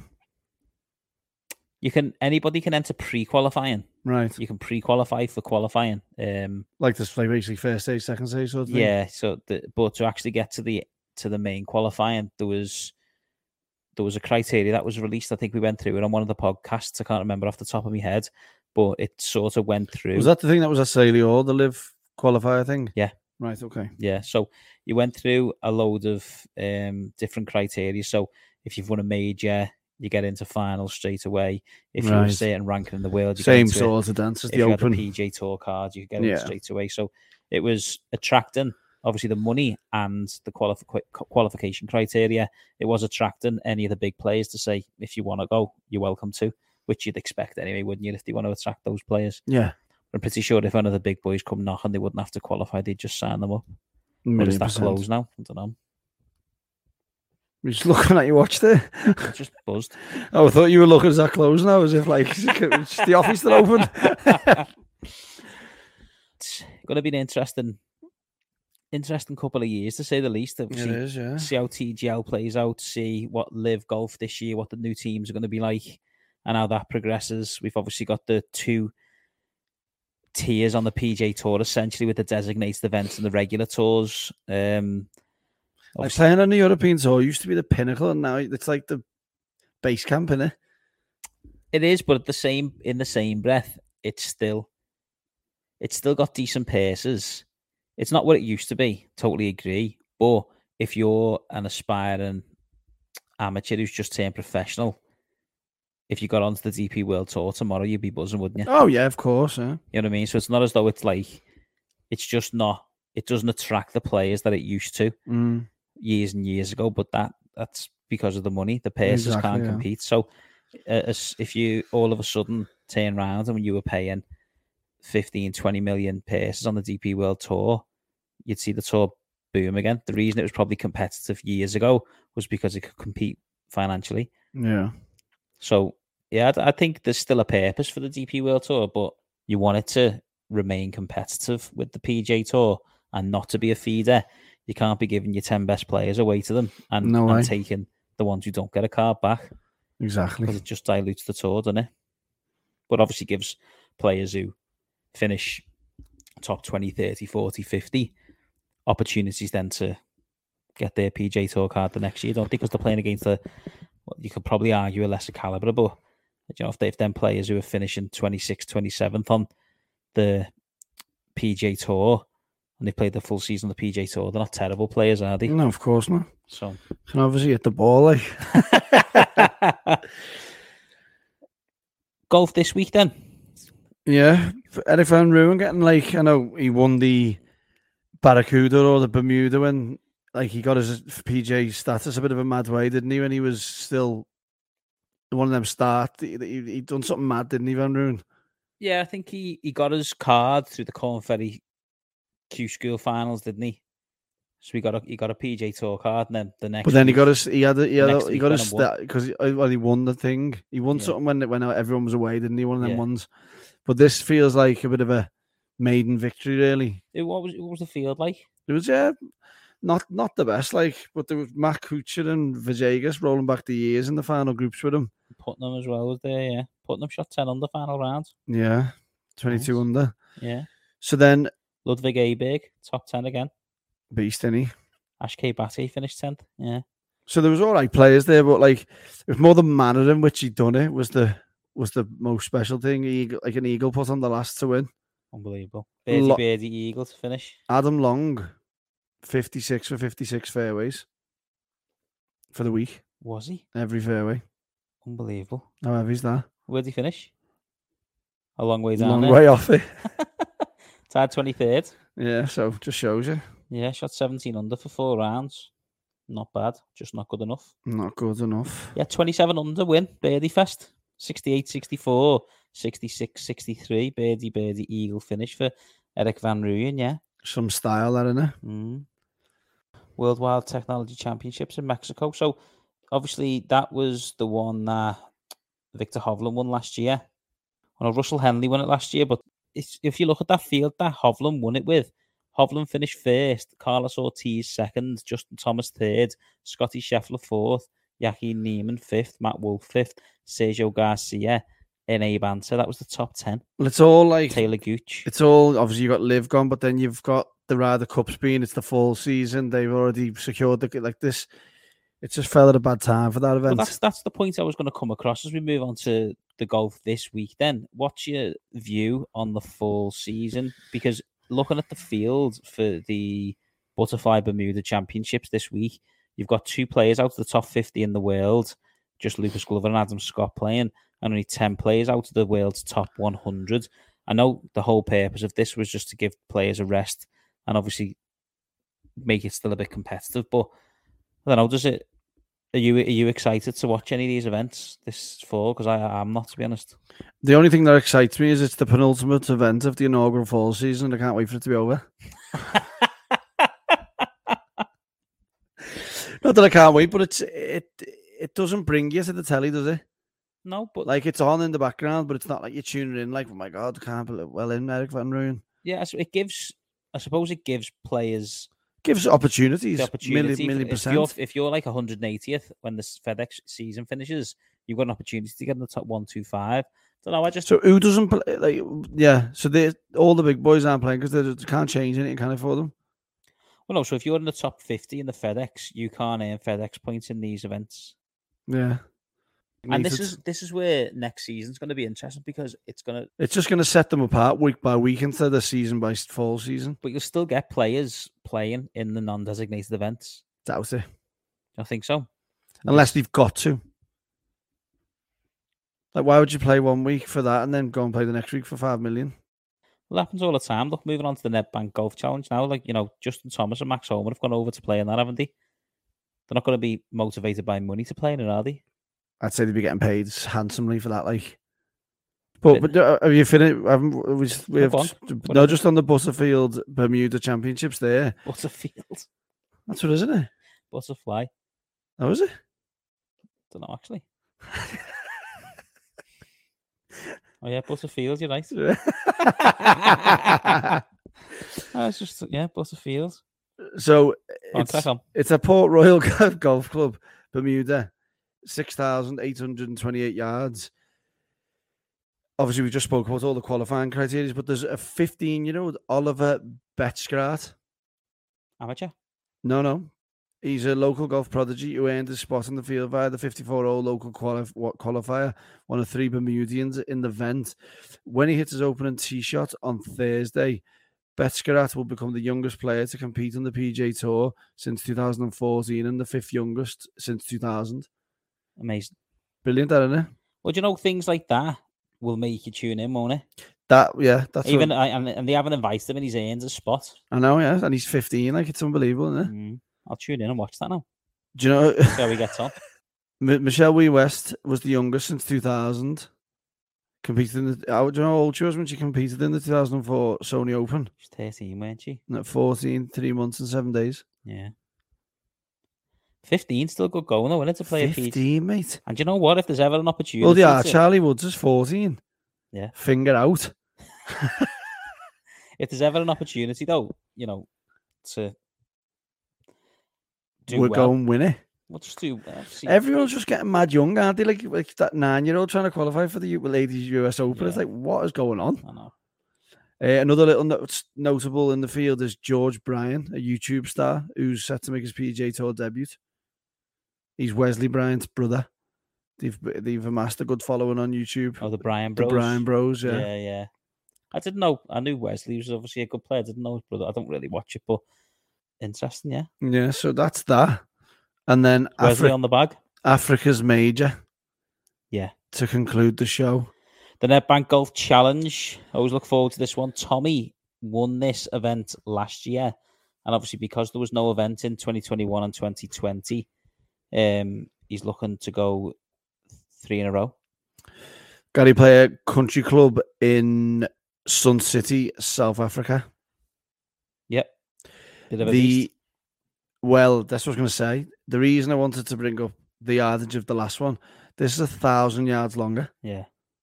Anybody can enter pre-qualifying. Right. You can pre-qualify for qualifying. Like this, like basically first stage, second stage sort of thing. Yeah. So, but to actually get to the main qualifying, there was a criteria that was released. I think we went through it on one of the podcasts. I can't remember off the top of my head, but it sort of went through. Was that the thing that was at Saley, the Live qualifier thing? Yeah. Right. Okay. Yeah. So you went through a load of different criteria. So if you've won a major, you get into finals straight away. If you're a certain ranking in the world, you same get into sort of dance as the Open. If you had a PJ Tour card, you get in straight away. So it was attracting, obviously, the money and the qualification criteria. It was attracting any of the big players to say, if you want to go, you're welcome to, which you'd expect anyway, wouldn't you, if they want to attract those players? Yeah. I'm pretty sure if one of the big boys come knocking, they wouldn't have to qualify. They'd just sign them up. Or is that closed now? I don't know. You're just looking at your watch there. I just buzzed. Oh, I thought you were looking at that closed now, as if like it's the office still open. It's going to be an interesting couple of years, to say the least. It is, yeah. See how TGL plays out, see what Live Golf this year, what the new teams are going to be like, and how that progresses. We've obviously got the 2 tiers on the PJ Tour, essentially, with the designated events and the regular tours. Like playing on the European Tour used to be the pinnacle, and now it's like the base camp, isn't it? It is, but in the same breath, it's still got decent paces. It's not what it used to be. Totally agree. But if you're an aspiring amateur who's just turned professional, if you got onto the DP World Tour tomorrow, you'd be buzzing, wouldn't you? Oh yeah, of course. Yeah. You know what I mean? So it's not as though it's like it's just not. It doesn't attract the players that it used to years and years ago. But that's because of the money. The pacers can't compete. So if you all of a sudden turn around and when you were paying 15, 20 million pacers on the DP World Tour, you'd see the tour boom again. The reason it was probably competitive years ago was because it could compete financially. Yeah. So, yeah, I think there's still a purpose for the DP World Tour, but you want it to remain competitive with the PJ Tour and not to be a feeder. You can't be giving your 10 best players away to them and taking the ones who don't get a card back. Exactly. Because it just dilutes the tour, doesn't it? But obviously gives players who finish top 20, 30, 40, 50 opportunities then to get their PJ Tour card the next year, don't they? Because they're playing against you could probably argue a lesser caliber, but if them players who are finishing 26th, 27th on the PJ Tour and they played the full season on the PJ Tour, they're not terrible players, are they? No, of course not. So can obviously hit the ball, like. Golf this week then. Yeah, Erik van Rooyen getting I know he won the Barracuda or the Bermuda when he got his PJ status a bit of a mad way, didn't he? When he was still one of them start, he done something mad, didn't he, Van Rooyen? Yeah, I think he got his card through the Corn Ferry Q School finals, didn't he? So he got a PJ Tour card, and then the next. But then he got his because he won the thing. He won something when everyone was away, didn't he? One of them ones. But this feels like a bit of a maiden victory, really. What was the field like? It was not the best, but there was Matt Kuchar and Villegas rolling back the years in the final groups with him. Putnam as well was there, yeah. Putnam shot 10 under final round. Yeah, 22 under. Yeah. So then Ludwig Aberg, top 10 again. Beast, isn't he? Ashkay Batty finished 10th. Yeah. So there was all right players there, but like it was more the manner in which he'd done it was the most special thing. Like an eagle put on the last to win. Unbelievable. Birdie eagle to finish. Adam Long, 56 for 56 fairways for the week. Was he? Every fairway. Unbelievable. How heavy's that? Where'd he finish? A long way down. Long way off it. Tied 23rd. Yeah, so just shows you. Yeah, shot 17 under for 4 rounds. Not bad, just not good enough. Not good enough. Yeah, 27 under win, Birdie Fest. 68, 64, 66, 63. Birdie eagle finish for Eric Van Rooyen, yeah. Some style there, innit? World Wild Technology Championships in Mexico. So, obviously, that was the one that Victor Hovland won last year. Well, Russell Henley won it last year, but if you look at that field that Hovland won it with, Hovland finished first, Carlos Ortiz second, Justin Thomas third, Scotty Scheffler fourth, Joaquin Niemann fifth, Matt Wolff fifth, Sergio Garcia, and Abe Ancer. That was the top 10. Well, it's all like Taylor Gooch. It's all obviously you got Liv gone, but then you've got the Ryder Cups being it's the fall season. They've already secured like this. It just fell at a bad time for that event. Well, that's the point I was going to come across as we move on to the golf this week. Then, what's your view on the fall season? Because looking at the field for the Butterfly Bermuda Championships this week, you've got 2 players out of the top 50 in the world, just Lucas Glover and Adam Scott playing, and only 10 players out of the world's top 100. I know the whole purpose of this was just to give players a rest and obviously make it still a bit competitive. But I don't know, are you excited to watch any of these events this fall? Because I'm not, to be honest. The only thing that excites me is it's the penultimate event of the inaugural fall season. I can't wait for it to be over. Not that I can't wait, but it doesn't bring you to the telly, does it? No, but like it's on in the background, but it's not like you're tuning in. Like, oh my god, I can't believe Eric Van Rooyen. Yeah, so I suppose it gives players. Gives opportunities. The opportunity. Million%. If you're like 180th when the FedEx season finishes, you've got an opportunity to get in the top 125. Don't know. So who doesn't play? Like, yeah. So all the big boys aren't playing because they can't change anything, can it, for them? Well, no. So if you're in the top 50 in the FedEx, you can't earn FedEx points in these events. Yeah. And this is where next season's going to be interesting because it's just going to set them apart week by week instead of season by fall season. But you'll still get players playing in the non-designated events. Doubt it. I think so. Unless they've got to. Like, why would you play 1 week for that and then go and play the next week for 5 million? Well, it happens all the time. Look, moving on to the NetBank Golf Challenge now. Like, Justin Thomas and Max Homa have gone over to play in that, haven't they? They're not going to be motivated by money to play in it, are they? I'd say they'd be getting paid handsomely for that, like. But have you finished? Just on the Butterfield Bermuda Championships there. Butterfield. That's what, isn't it? Butterfly. Oh, is it? Don't know, actually. Oh, yeah, Butterfield, you're right. It's just, Butterfield. So it's a Port Royal Golf Club, Bermuda. 6,828 yards. Obviously, we just spoke about all the qualifying criteria, but there's a 15-year-old Oliver Betschart. Amateur? No. He's a local golf prodigy who earned his spot in the field via the 54-hole local qualifier, one of 3 Bermudians in the event. When he hits his opening tee shot on Thursday, Betschart will become the youngest player to compete on the PGA Tour since 2014 and the 5th youngest since 2000. Amazing. Brilliant, isn't it? Well, things like that will make you tune in, won't it? That's and they haven't invited him and he's earned a spot. I know, yeah, and he's 15. Like, it's unbelievable, isn't it? I'll tune in and watch that now. Do you know? See how he gets on. Michelle Wee West was the youngest since 2000. Competed in do you know how old she was when she competed in the 2004 Sony Open? She's 13, weren't she? No, 14, 3 months and 7 days. Yeah. 15 still good going though, isn't it, to play 15, mate. And you know what? If there's ever an opportunity. Well, yeah, Charlie Woods is 14. Yeah. Finger out. If there's ever an opportunity though, to do go and win it. We'll just do. Everyone's just getting mad young, aren't they? Like that 9-year-old trying to qualify for the Ladies US Open. Yeah. It's like, what is going on? I know. Another little notable in the field is George Bryan, a YouTube star who's set to make his PGA Tour debut. He's Wesley Bryant's brother. They've amassed a good following on YouTube. Oh, the Bryan The Bros. Bryan Bros, yeah. Yeah. I didn't know. I knew Wesley was obviously a good player. I didn't know his brother. I don't really watch it, but interesting, yeah. Yeah, so that's that. And then Wesley on the bag. Africa's Major. Yeah. To conclude the show. The NetBank Golf Challenge. I always look forward to this one. Tommy won this event last year. And obviously, because there was no event in 2021 and 2020, he's looking to go 3 in a row. Gary Player Country Club in Sun City, South Africa. Yep. Bit of a beast. Well, that's what I was going to say. The reason I wanted to bring up the yardage of the last one, this is 1,000 yards longer. Yeah.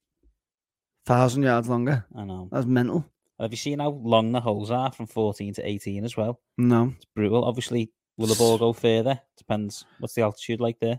1,000 yards longer. I know. That's mental. Have you seen how long the holes are from 14 to 18 as well? No. It's brutal. Obviously, will the ball go further? Depends. What's the altitude like there?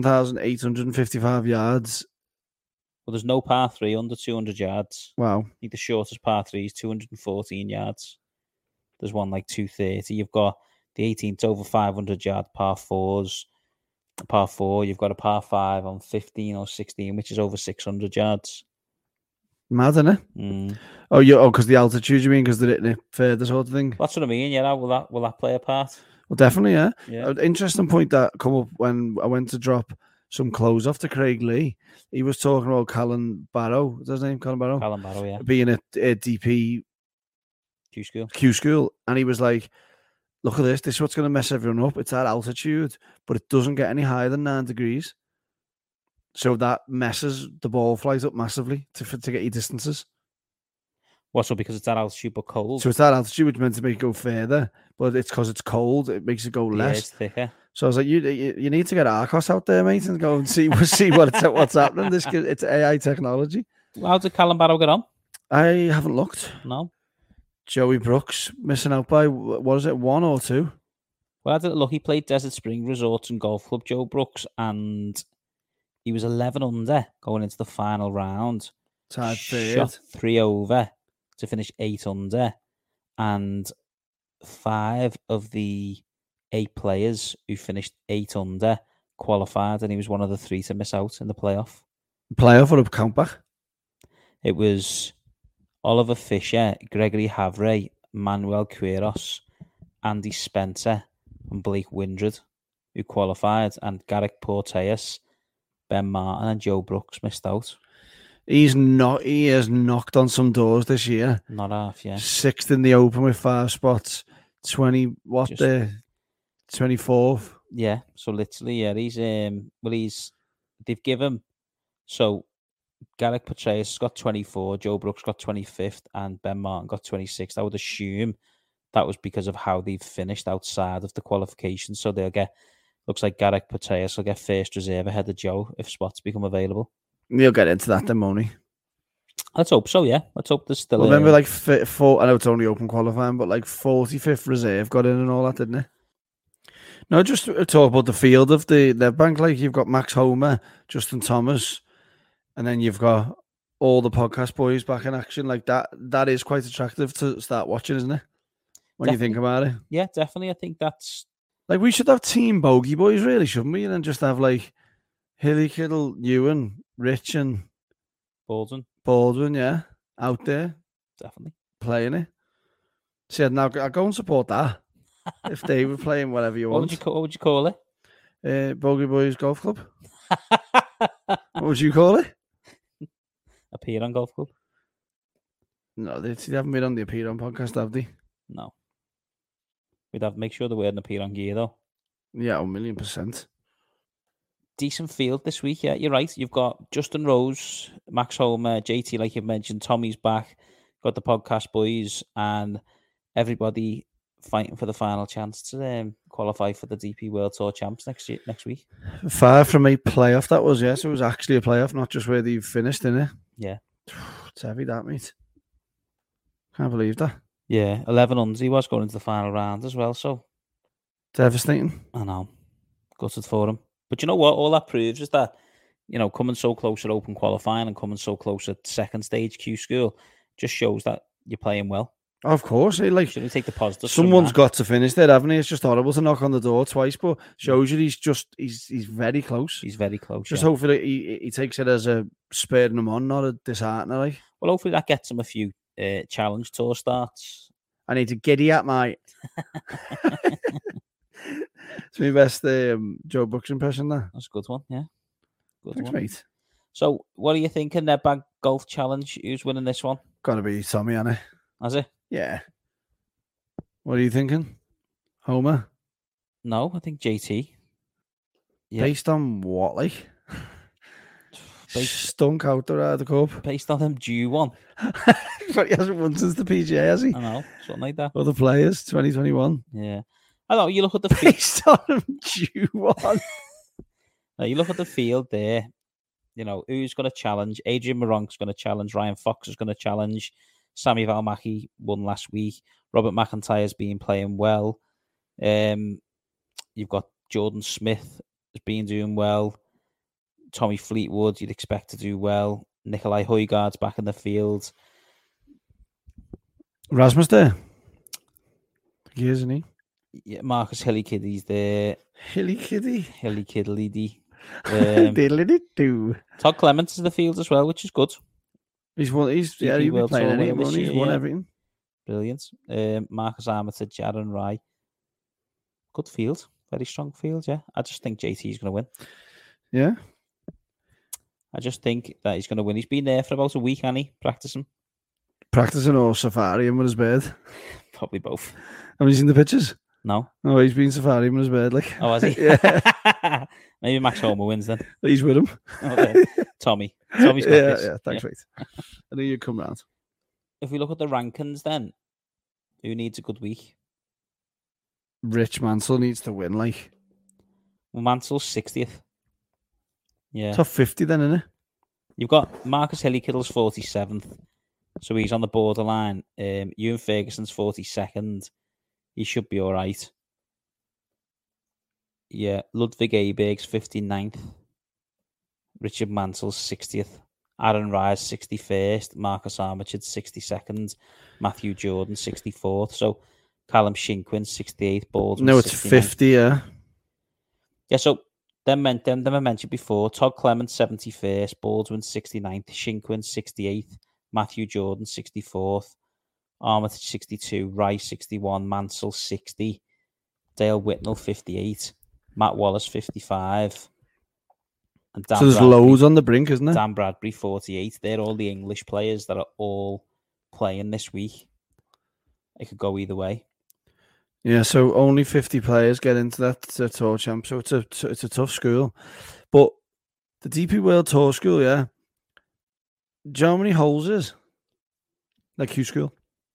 7,855 yards. Well, there's no par 3 under 200 yards. Wow. I think the shortest par 3 is 214 yards. There's one like 230. You've got the 18th over 500 yard par 4s. Par 4, you've got a par 5 on 15 or 16, which is over 600 yards. Mad, isn't it? Mm. Oh, because the altitude, you mean? Because they're hitting it further sort of thing? That's what I mean, yeah. Will that play a part? Well, definitely, yeah. Yeah. Interesting point that come up when I went to drop some clothes off to Craig Lee. He was talking about Callum Barrow. Is that his name? Callum Barrow? Callum Barrow, yeah. Being a DP Q school. And he was like, look at this. This is what's going to mess everyone up. It's at altitude, but it doesn't get any higher than 9 degrees. So that messes the ball flies up massively to get your distances. What, so because it's at altitude but cold? So it's that altitude which meant to make it go further, but it's because it's cold, it makes it go Yeah, less. it's thicker. So I was like, you need to get Arcos out there, mate, and go and see what's happening. It's AI technology. How did Callum Barrow get on? I haven't looked. No. Joey Brooks missing out by, what is it, 1 or 2? Well, I didn't look. He played Desert Spring Resorts and Golf Club, Joe Brooks, and he was 11 under going into the final round. Tied third. Shot 3 over to finish 8 under. And 5 of the 8 players who finished 8 under qualified, and he was one of the 3 to miss out in the playoff. Playoff or a countback? It was Oliver Fisher, Gregory Havre, Manuel Quiros, Andy Spencer, and Blake Windred, who qualified, and Garrick Porteus, Ben Martin, and Joe Brooks missed out. He has knocked on some doors this year. Not half, yeah. 6th in the Open with 5 spots. 24th. Yeah, so literally, yeah, they've given, so Garrick Porteus has got 24, Joe Brooks got 25th, and Ben Martin got 26th. I would assume that was because of how they've finished outside of the qualification. So looks like Garrick Porteus will get first reserve ahead of Joe if spots become available. He'll get into that then, won't he? Let's hope so, yeah. Let's hope there's still remember, like, I know it's only open qualifying, but like 45th reserve got in and all that, didn't it? No, just to talk about the field of the bank. Like, you've got Max Homer, Justin Thomas, and then you've got all the podcast boys back in action. Like, that is quite attractive to start watching, isn't it? When you think about it. Yeah, definitely. I think that's... Like, we should have Team Bogey Boys, really, shouldn't we? And then just have, like, Hilly, Kittle, Ewan, Rich, and... Baldwin, yeah. Out there. Definitely. Playing it. So, now I'll go and support that. If they were playing whatever you want. What would you call it? Bogey Boys Golf Club. What would you call it? Appear on Golf Club? No, they haven't been on the Appear on podcast, have they? No. We'd have to make sure they're wearing Appear on gear, though. Yeah, 1,000,000%. Decent field this week, yeah, you're right. You've got Justin Rose, Max Homer, JT, like you mentioned, Tommy's back, got the podcast boys, and everybody fighting for the final chance to qualify for the DP World Tour Champs next week. Far from a playoff, that was, yes. It was actually a playoff, not just where they've finished, innit? Yeah. It's heavy, that, mate. Can't believe that. Yeah, 11 under. He was going into the final round as well, so. Devastating. I know. Gutted for him. But you know what? All that proves is that, coming so close at open qualifying and coming so close at second stage Q School just shows that you're playing well. Of course, like Shouldn't we take the positives? from someone's that? got to finish there, haven't he? It's just horrible to knock on the door twice, but shows you he's very close. He's very close. Just yeah. hopefully he takes it as a spurring him on, not a disheartener. Like. Well, hopefully that gets him a few challenge tour starts. I need to giddy up, mate. It's my best Joe Bucks impression there. That's a good one. Yeah, good Thanks, one. mate. So, what are you thinking? Nedbank Golf Challenge. Who's winning this one? Gotta be Tommy, Anna. Has it? Yeah. What are you thinking? Homer? No, I think JT. Yeah. Based on what, like? Based- Stunk out the Ryder Cup. Based on him due one. But he hasn't won since the PGA, has he? I know, something like that. Other players, 2021. Yeah. I know, you look at the field. Based on him due one. You look at the field there. You know, who's going to challenge? Adrian Moron's going to challenge. Ryan Fox is going to challenge. Sammy Valmaki won last week. Robert McIntyre's been playing well. You've got Jordan Smith has been doing well. Tommy Fleetwood, you'd expect to do well. Nikolai Højgaard's back in the field. Rasmus there. He is, isn't he? Yeah, Marcus Hilly-Kiddy's there. Hilly Kiddy. Hilly-Kiddly. Diddly-doo. Todd Clements is in the field as well, which is good. He's won. He's DP been World playing Tour any. winner this He's year, won yeah. everything. Brilliant. Marcus Armitage, Aaron Rai. Good field. Very strong field, yeah. I just think JT is going to win. Yeah. I just think that he's going to win. He's been there for about a week, hasn't he? Practicing. Practicing or safari with his bird. Probably both. Have you seen the pictures? No. Oh, he's been safari with his bird. Like. Oh, has he? Yeah. Maybe Max Homer wins then. He's with him. Okay. Tommy's got Yeah, this. yeah. Thanks, mate. I knew you'd come round. If we look at the rankings then, who needs a good week? Rich Mansell needs to win. Like. Well, Mansell's 60th. Yeah. Top 50 then, isn't it? You've got Marcus Hilly-Kiddle's 47th. So he's on the borderline. Ewan Ferguson's 42nd. He should be all right. Yeah. Ludwig Aberg's 59th. Richard Mansell's 60th. Aaron Rye's 61st. Marcus Armitage 62nd. Matthew Jordan 64th. So Callum Shinkwin 68th. Baldwin No, it's 69th. 50, yeah. Yeah, so them I mentioned before. Todd Clements 71st. Baldwin 69th. Shinkwin 68th. Matthew Jordan 64th. Armitage 62. Rice 61. Mansell 60. Dale Whitnell 58. Matt Wallace 55. And Dan So there's Bradbury, loads on the brink, isn't there? Dan Bradbury 48. They're all the English players that are all playing this week. It could go either way. Yeah, so only 50 players get into that tour champ. So it's a tough school. But the DP World Tour school, yeah. Do you know how many holes is? Like Q school?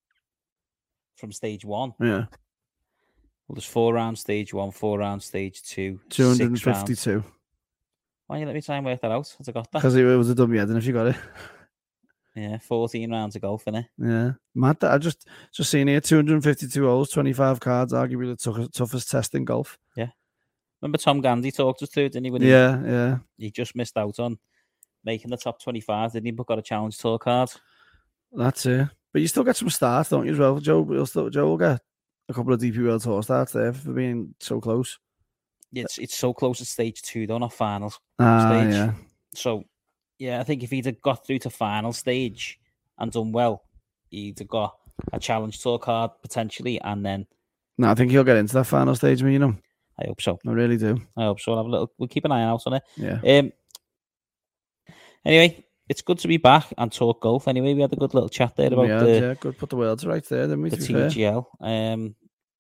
From stage one, Yeah. well, there's 4 rounds stage 1, 4 rounds stage 2, 6 rounds. 252. Why don't you let me try and work that out? I got that. Because it was a dummy head, and if you got it. Yeah, 14 rounds of golf, innit? Yeah. Mad that I just seen here 252 holes, 25 cards, arguably the toughest test in golf. Remember Tom Gandy talked us through it, didn't he? When Yeah. he just missed out on making the top 25, didn't he? But got a challenge tour card. That's it. But you still get some starts, don't you, as well? Joe will get a couple of DP World Tour starts there for being so close. It's so close to stage 2, though, not finals Ah, stage. yeah. So, yeah, I think if he'd have got through to final stage and done well, he'd have got a challenge tour card potentially, and then No, I think he'll get into that final stage, you know. I hope so. I really do. I hope so. We'll keep an eye out on it. Yeah. Anyway, it's good to be back and talk golf. Anyway, we had a good little chat there about Yeah, good. Put the world right there, didn't we? the To be fair? TGL.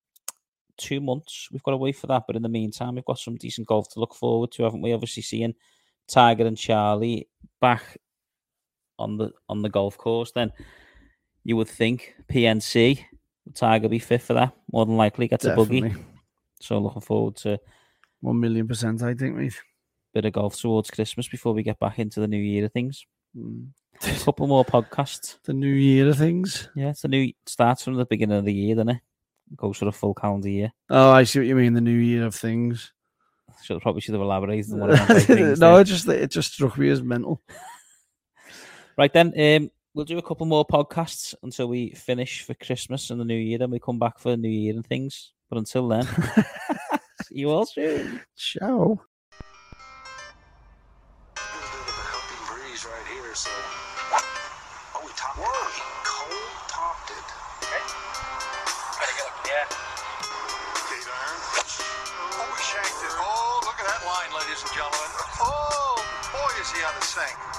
2 months we've got to wait for that, but in the meantime, we've got some decent golf to look forward to, haven't we? Obviously, seeing Tiger and Charlie back on the golf course, then you would think PNC, Tiger be fit for that. More than likely gets a buggy. Definitely. So looking forward to 1,000,000%, I think, mate. bit of golf towards Christmas before we get back into the new year of things. Mm. A couple more podcasts. The new year of things. Yeah, it's starts from the beginning of the year, doesn't it? Goes for a full calendar year. Oh, I see what you mean. The new year of things. Probably should have elaborated on what I meant by things No, there. it just struck me as mental. Right then, we'll do a couple more podcasts until we finish for Christmas and the New Year. Then we come back for the New Year and things. But until then, see you all soon. Ciao. A bit of a helping breeze right here, so. Oh, we topped it. He cold topped it. Okay. Ready to get up in the air. Okay, iron. Oh, we shanked it. Oh, look at that line, ladies and gentlemen. Oh, boy, is he on the sink.